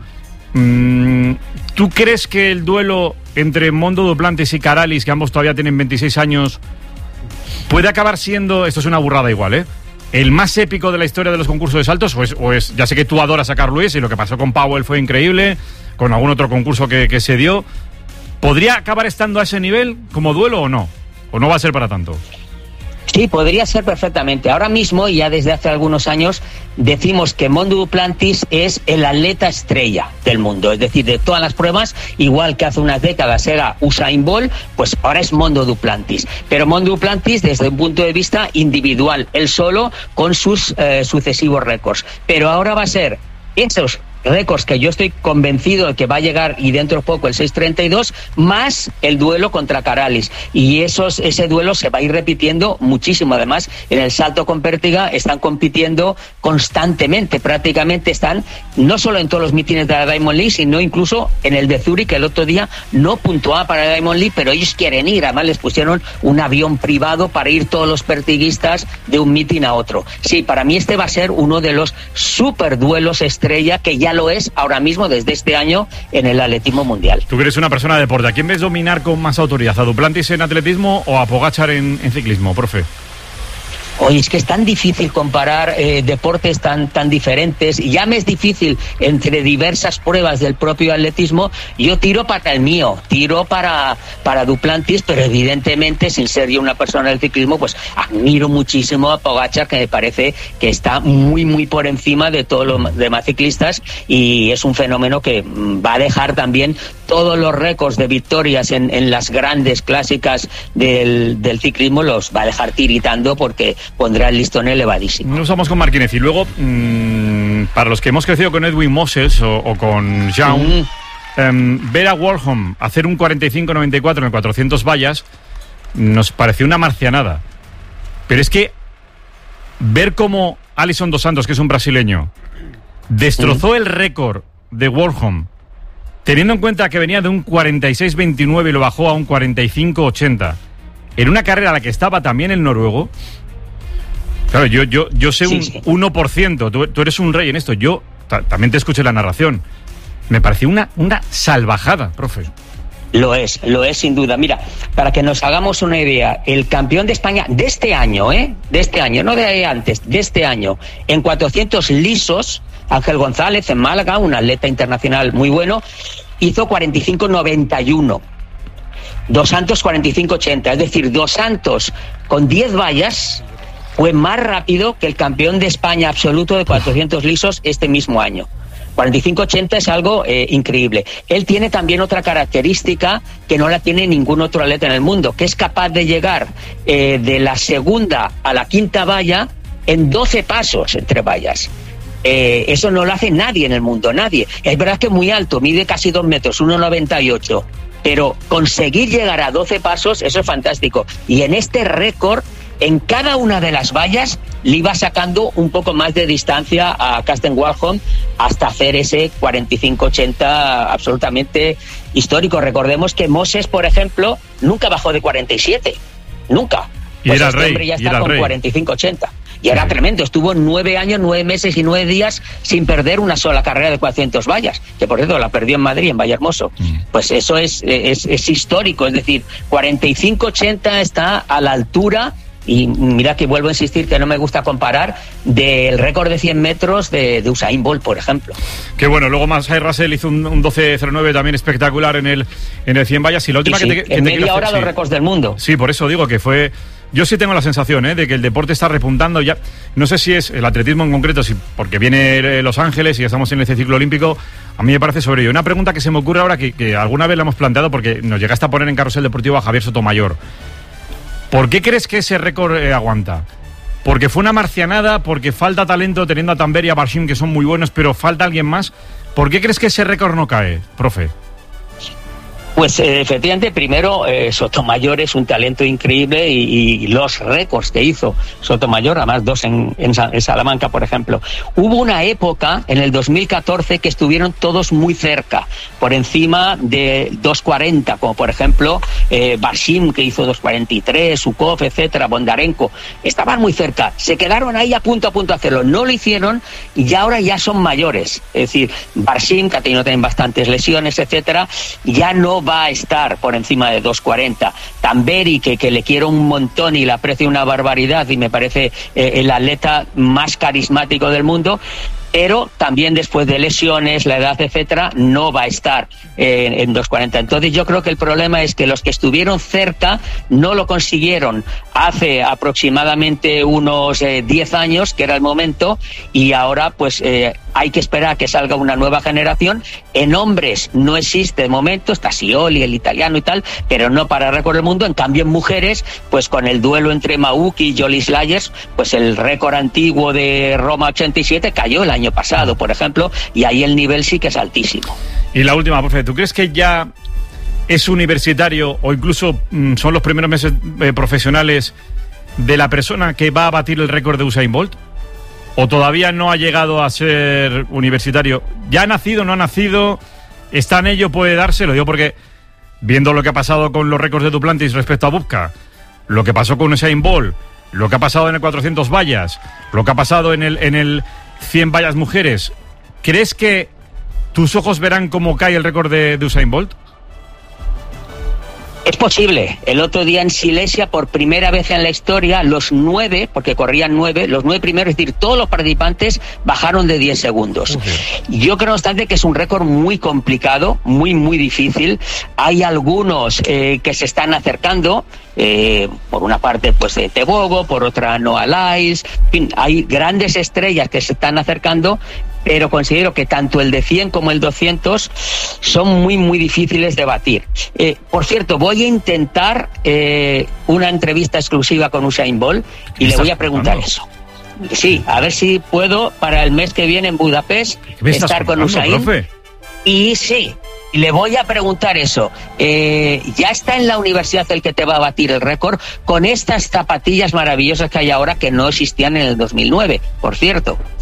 ¿Tú crees que el duelo entre Mondo Duplantis y Karalis, que ambos todavía tienen 26 años, puede acabar siendo, esto es una burrada igual, el más épico de la historia de los concursos de saltos? ¿O es ya sé que tú adoras a Carl Lewis y lo que pasó con Powell fue increíble, con algún otro concurso que se dio? ¿Podría acabar estando a ese nivel como duelo o no? ¿O no va a ser para tanto? Sí, podría ser perfectamente. Ahora mismo, ya desde hace algunos años, decimos que Mondo Duplantis es el atleta estrella del mundo. Es decir, de todas las pruebas, igual que hace unas décadas era Usain Bolt, pues ahora es Mondo Duplantis. Pero Mondo Duplantis desde un punto de vista individual, él solo, con sus sucesivos récords. Pero ahora va a ser esos récords que yo estoy convencido de que va a llegar, y dentro de poco el 6.32, más el duelo contra Karalis. Y ese duelo se va a ir repitiendo muchísimo. Además, en el salto con pértiga están compitiendo constantemente. Prácticamente están no solo en todos los mítines de la Diamond League, sino incluso en el de Zúrich, que el otro día no puntuaba para la Diamond League, pero ellos quieren ir. Además, les pusieron un avión privado para ir todos los pertiguistas de un mítin a otro. Sí, para mí este va a ser uno de los super duelos estrella, que ya lo es ahora mismo desde este año en el atletismo mundial. Tú que eres una persona de deporte, ¿a quién ves dominar con más autoridad? ¿A Duplantis en atletismo o a Pogačar en ciclismo, profe? Oye, es que es tan difícil comparar deportes tan diferentes, y ya me es difícil entre diversas pruebas del propio atletismo. Yo tiro para el mío, tiro para Duplantis, pero evidentemente, sin ser yo una persona del ciclismo, pues admiro muchísimo a Pogačar, que me parece que está muy, muy por encima de todos los demás ciclistas, y es un fenómeno que va a dejar también todos los récords de victorias en las grandes clásicas del ciclismo, los va a dejar tiritando, porque pondrá el listón elevadísimo. Nos vamos con Marquinez y luego, para los que hemos crecido con Edwin Moses o con Young, ver a Warholm hacer un 45-94 en el 400 vallas nos pareció una marcianada. Pero es que ver cómo Alisson dos Santos, que es un brasileño, destrozó el récord de Warholm, teniendo en cuenta que venía de un 46-29 y lo bajó a un 45-80, en una carrera a la que estaba también el noruego, Claro, yo sé un 1%, tú eres un rey en esto. Yo también te escuché la narración. Me pareció una salvajada, profe. Lo es sin duda. Mira, para que nos hagamos una idea, el campeón de España de este año, no de antes, de este año, en 400 lisos, Ángel González en Málaga, un atleta internacional muy bueno, hizo 45.91. Dos Santos 45.80, es decir, Dos Santos con 10 vallas fue más rápido que el campeón de España absoluto de 400 lisos este mismo año. 45.80 es algo increíble. Él tiene también otra característica que no la tiene ningún otro atleta en el mundo, que es capaz de llegar de la segunda a la quinta valla en 12 pasos entre vallas. Eso no lo hace nadie en el mundo, nadie. Es verdad que es muy alto, mide casi 2 metros, 1,98. Pero conseguir llegar a 12 pasos, eso es fantástico. Y en este récord, en cada una de las vallas, le iba sacando un poco más de distancia a Karsten Warholm hasta hacer ese 45.80 absolutamente histórico. Recordemos que Moses, por ejemplo, nunca bajó de 47. Nunca. Y pues era este rey, hombre ya y está era con rey. 45.80. Y era tremendo, estuvo 9 años, 9 meses y 9 días sin perder una sola carrera de 400 vallas, que por cierto la perdió en Madrid, en Vallehermoso. Pues eso es histórico, es decir, 45.80 está a la altura, y mira que vuelvo a insistir que no me gusta comparar, del récord de 100 metros de Usain Bolt, por ejemplo. Que bueno, luego Masai Russell hizo un 12.09 también espectacular en el 100 vallas, y la última en media hora los récords del mundo. Sí, por eso digo que fue... Yo sí tengo la sensación de que el deporte está repuntando ya. No sé si es el atletismo en concreto, porque viene Los Ángeles y estamos en este ciclo olímpico. A mí me parece sobre ello. Una pregunta que se me ocurre ahora, que alguna vez la hemos planteado, porque nos llegaste a poner en Carrusel Deportivo a Javier Sotomayor. ¿Por qué crees que ese récord aguanta? ¿Porque fue una marcianada? ¿Porque falta talento teniendo a Tamberi y a Barshim, que son muy buenos, pero falta alguien más? ¿Por qué crees que ese récord no cae, profe? Pues efectivamente, primero, Sotomayor es un talento increíble y los récords que hizo Sotomayor, además 2 en Salamanca, por ejemplo. Hubo una época, en el 2014, que estuvieron todos muy cerca, por encima de 2.40, como por ejemplo Barshim, que hizo 2.43, Sukov, etcétera, Bondarenko. Estaban muy cerca, se quedaron ahí a punto de hacerlo. No lo hicieron y ahora ya son mayores. Es decir, Barshim, que ha tenido también bastantes lesiones, etcétera, ya no va a estar por encima de 2.40. Tamberi, que le quiero un montón y le aprecio una barbaridad y me parece el atleta más carismático del mundo, pero también después de lesiones, la edad, etcétera, no va a estar en 2.40. Entonces yo creo que el problema es que los que estuvieron cerca no lo consiguieron hace aproximadamente unos 10 años, que era el momento, y ahora pues hay que esperar a que salga una nueva generación. En hombres no existe de momento, está Scioli, el italiano y tal, pero no para récord del mundo. En cambio en mujeres, pues con el duelo entre Mauki y Jolie Slayers, pues el récord antiguo de Roma 87 cayó el año pasado, por ejemplo, y ahí el nivel sí que es altísimo. Y la última, profe, ¿tú crees que ya es universitario o incluso son los primeros meses profesionales de la persona que va a batir el récord de Usain Bolt? ¿O todavía no ha llegado a ser universitario? ¿Ya ha nacido, no ha nacido? ¿Está en ello, puede dárselo? Digo porque, viendo lo que ha pasado con los récords de Duplantis respecto a Bubka, lo que pasó con Usain Bolt, lo que ha pasado en el 400 vallas, lo que ha pasado en el 100 vallas mujeres, ¿crees que tus ojos verán cómo cae el récord de Usain Bolt? Es posible. El otro día en Silesia, por primera vez en la historia, los 9, porque corrían 9, los 9 primeros, es decir, todos los participantes bajaron de 10 segundos. Yo creo, no obstante, que es un récord muy complicado, muy difícil. Hay algunos que se están acercando, por una parte pues Tebogo, por otra Noah Lyles, en fin, hay grandes estrellas que se están acercando, pero considero que tanto el de 100 como el 200 son muy difíciles de batir. Por cierto, voy a intentar una entrevista exclusiva con Usain Bolt y le voy a preguntar eso. Sí, a ver si puedo para el mes que viene en Budapest estar con Usain. Profe? Y sí, le voy a preguntar eso. Ya está en la universidad el que te va a batir el récord con estas zapatillas maravillosas que hay ahora, que no existían en el 2009, por cierto.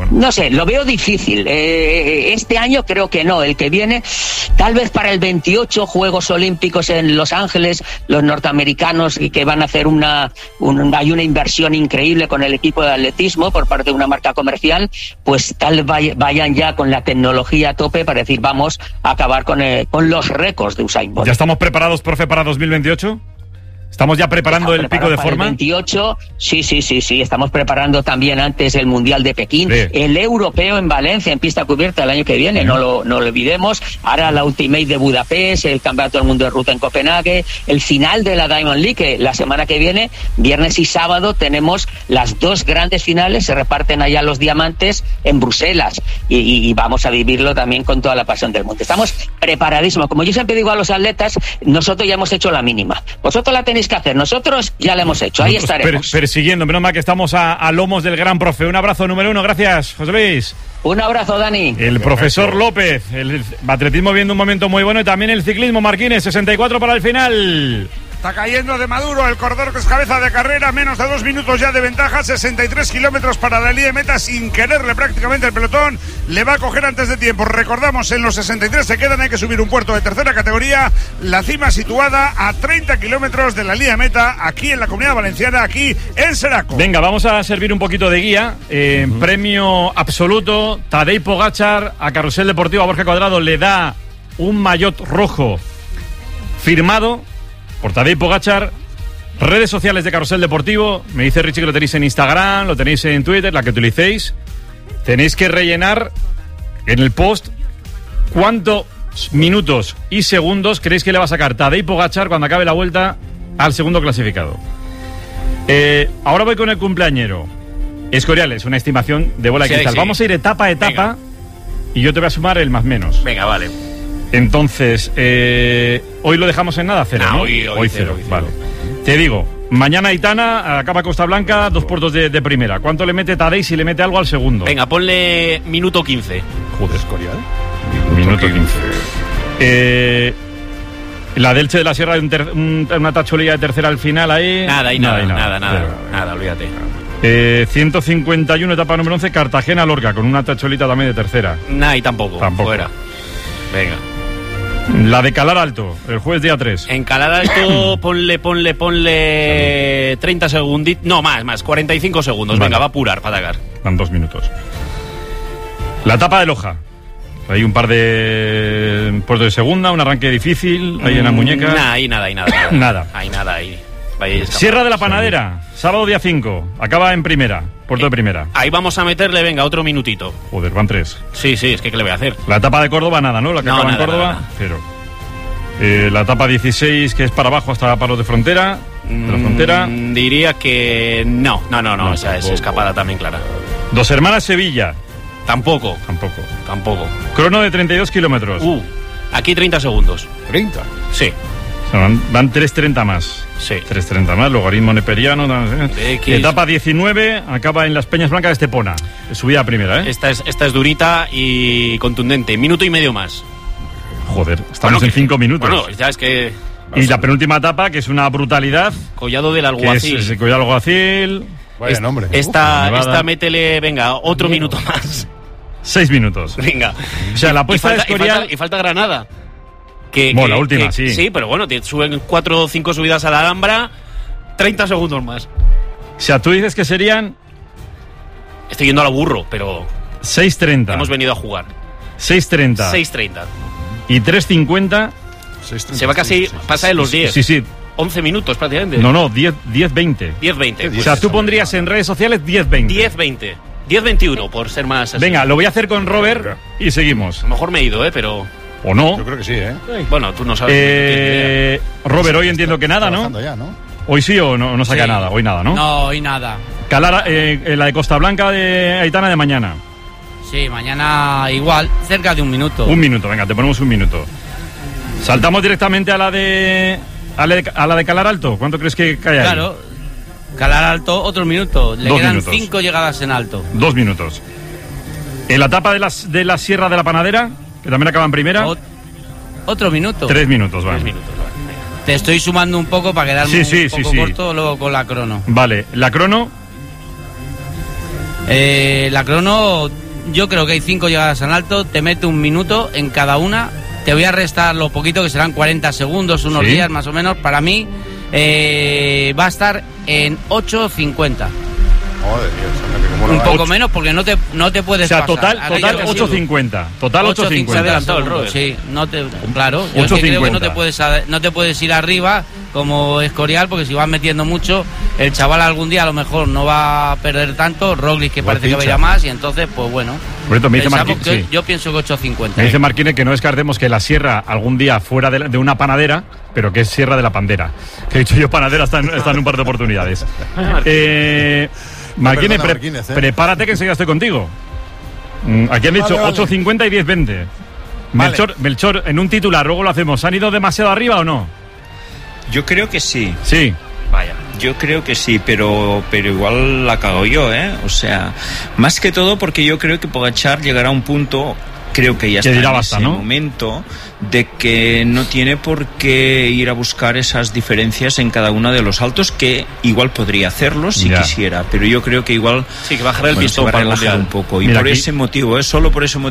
Bueno. No sé, lo veo difícil. Este año creo que no. El que viene, tal vez para el 28 Juegos Olímpicos en Los Ángeles, los norteamericanos que van a hacer hay una inversión increíble con el equipo de atletismo por parte de una marca comercial, pues tal vayan ya con la tecnología a tope para decir vamos a acabar con los récords de Usain Bolt. ¿Ya estamos preparados, profe, para 2028? ¿Estamos ya preparando el pico de forma? El 28, sí. Estamos preparando también antes el Mundial de Pekín, el Europeo en Valencia, en pista cubierta el año que viene, no lo olvidemos. Ahora la Ultimate de Budapest, el Campeonato del Mundo de Ruta en Copenhague, el final de la Diamond League, que la semana que viene, viernes y sábado, tenemos las dos grandes finales, se reparten allá los diamantes en Bruselas y vamos a vivirlo también con toda la pasión del mundo. Estamos preparadísimos. Como yo siempre digo a los atletas, nosotros ya hemos hecho la mínima. Vosotros la tenéis que hacer, nosotros ya lo hemos hecho, ahí estaremos. Persiguiendo, menos mal que estamos a lomos del gran profe. Un abrazo número 1, gracias, José Luis. Un abrazo, Dani. El profesor López, el atletismo viendo un momento muy bueno y también el ciclismo, Marquines, 64 para el final. Está cayendo de Maduro el corredor que es cabeza de carrera, menos de 2 minutos ya de ventaja, 63 kilómetros para la línea de meta, sin quererle prácticamente el pelotón, le va a coger antes de tiempo. Recordamos, en los 63 se quedan, hay que subir un puerto de tercera categoría, la cima situada a 30 kilómetros de la línea de meta, aquí en la Comunidad Valenciana, aquí en Seraco. Venga, vamos a servir un poquito de guía. Premio absoluto, Tadej Pogačar a Carrusel Deportivo, a Borja Cuadrado le da un maillot rojo firmado por Tadej Pogačar. Redes sociales de Carrusel Deportivo. Me dice Richie que lo tenéis en Instagram, lo tenéis en Twitter, la que utilicéis. Tenéis que rellenar en el post cuántos minutos y segundos creéis que le va a sacar Tadej Pogačar cuando acabe la vuelta al segundo clasificado. Ahora voy con el cumpleañero. Escoriales, una estimación de bola de cristal. Vamos a ir etapa a etapa. Venga. Y yo te voy a sumar el más menos. Venga, vale. Entonces, hoy lo dejamos en nada, 0, ¿no? Hoy cero. Vale. Te digo, mañana Aitana acaba Costa Blanca, 2 puertos de primera. ¿Cuánto le mete Tadej si le mete algo al segundo? Venga, ponle minuto 15. Joder, Escorial. Minuto 15. La del Che de la Sierra, una tacholilla de tercera al final ahí. Nada, olvídate. 151, etapa número 11, Cartagena-Lorca, con una tacholita también de tercera. Nada, y tampoco. Fuera. Venga. La de Calar Alto, el jueves día 3. En Calar Alto ponle 30 segunditos. No, más, 45 segundos. Vale. Venga, va a apurar para atacar. Van 2 minutos. La etapa de Loja. Hay un par de puertos de segunda, un arranque difícil, hay una muñeca. Ahí nada. Nada. Hay nada ahí. Sierra de la Panadera, sábado día 5, acaba en primera, puerto de primera. Ahí vamos a meterle, venga, otro minutito. Joder, van 3. Sí, es que ¿qué le voy a hacer? La etapa de Córdoba, nada, ¿no? La que acaba en Córdoba, nada. 0. La etapa 16, que es para abajo hasta Palos de Frontera. De la Frontera. Diría que no, o sea, es escapada también clara. Dos Hermanas Sevilla. Tampoco. Crono de 32 kilómetros. Aquí 30 segundos. ¿30? Sí. O sea, van 3.30 más. Sí. 3.30 más, logaritmo neperiano. Etapa 19, acaba en las Peñas Blancas de Estepona. Subida primera, ¿eh? Esta es durita y contundente. Minuto y medio más. Joder, estamos en 5 minutos. Bueno, ya es que... Y la penúltima etapa, que es una brutalidad. Collado del Alguacil. Es el Collado del Alguacil. Vaya nombre. Esta métele, venga, otro minuto más. 6 minutos. Venga. O sea, la apuesta de Escorial... Y falta Granada. La última, sí. Sí, pero bueno, te suben 4 o 5 subidas a la Alhambra, 30 segundos más. O sea, tú dices que serían... Estoy yendo a la burro, pero... 6.30. Hemos venido a jugar. 6.30. 6.30. Y 3.50... Se va casi... Pasa de los 10. Sí. 11 minutos prácticamente. No, 10-20. 10-20. O sea, tú pondrías en redes sociales 10-20. 10-20. 10-21, por ser más... Así. Venga, lo voy a hacer con Robert y seguimos. A lo mejor me he ido, pero... ¿O no? Yo creo que sí, ¿eh? Bueno, tú no sabes. Robert, hoy entiendo que nada, ¿no? Ya, ¿no? Hoy sí o no saca nada, hoy nada, ¿no? No, hoy nada. La de Costa Blanca de Aitana de mañana. Sí, mañana igual, cerca de 1 minuto. 1 minuto, venga, te ponemos 1 minuto. Saltamos directamente a la de Calar Alto. ¿Cuánto crees que cae ahí? Claro, Calar Alto, otro minuto. Le quedan 5 llegadas en alto. 2 minutos. En la etapa de la Sierra de la Panadera, que también acaba en primera. Otro minuto. 3 minutos, vale. 3 minutos, vale. Te estoy sumando un poco para quedarme un poco corto luego con la crono. Vale, la crono. La crono, yo creo que hay 5 llegadas en alto, te mete 1 minuto en cada una. Te voy a restar lo poquito, que serán 40 segundos, unos días más o menos. Para mí va a estar en 8.50. Un poco menos porque no te puedes pasar. O sea, total 8.50. Total 8.50. Se ha adelantado el Robert. Sí, claro. Yo creo que no te puedes ir arriba como Escorial, porque si vas metiendo mucho, el chaval algún día a lo mejor no va a perder tanto. Roglic, que parece que va a ir a más, y entonces, pues bueno. Por esto me dice Marquínez, yo pienso que 8.50. Me dice Marquínez que no descartemos que la sierra algún día fuera de una panadera, pero que es Sierra de la Pandera. Que he dicho yo, panadera está en un par de oportunidades. Marquínez, prepárate que enseguida estoy contigo. Aquí han dicho 8.50 y 10.20. Melchor, en un titular, luego lo hacemos. ¿Han ido demasiado arriba o no? Yo creo que sí. Sí. Vaya. Yo creo que sí, pero igual la cago yo, O sea, más que todo porque yo creo que Pogačar llegará a un punto, creo que ya está en ese momento, de que no tiene por qué ir a buscar esas diferencias en cada uno de los saltos, que igual podría hacerlo si quisiera, pero yo creo que igual sí, que bajar el pistón para relajar un poco. Y por ese motivo, solo por ese motivo,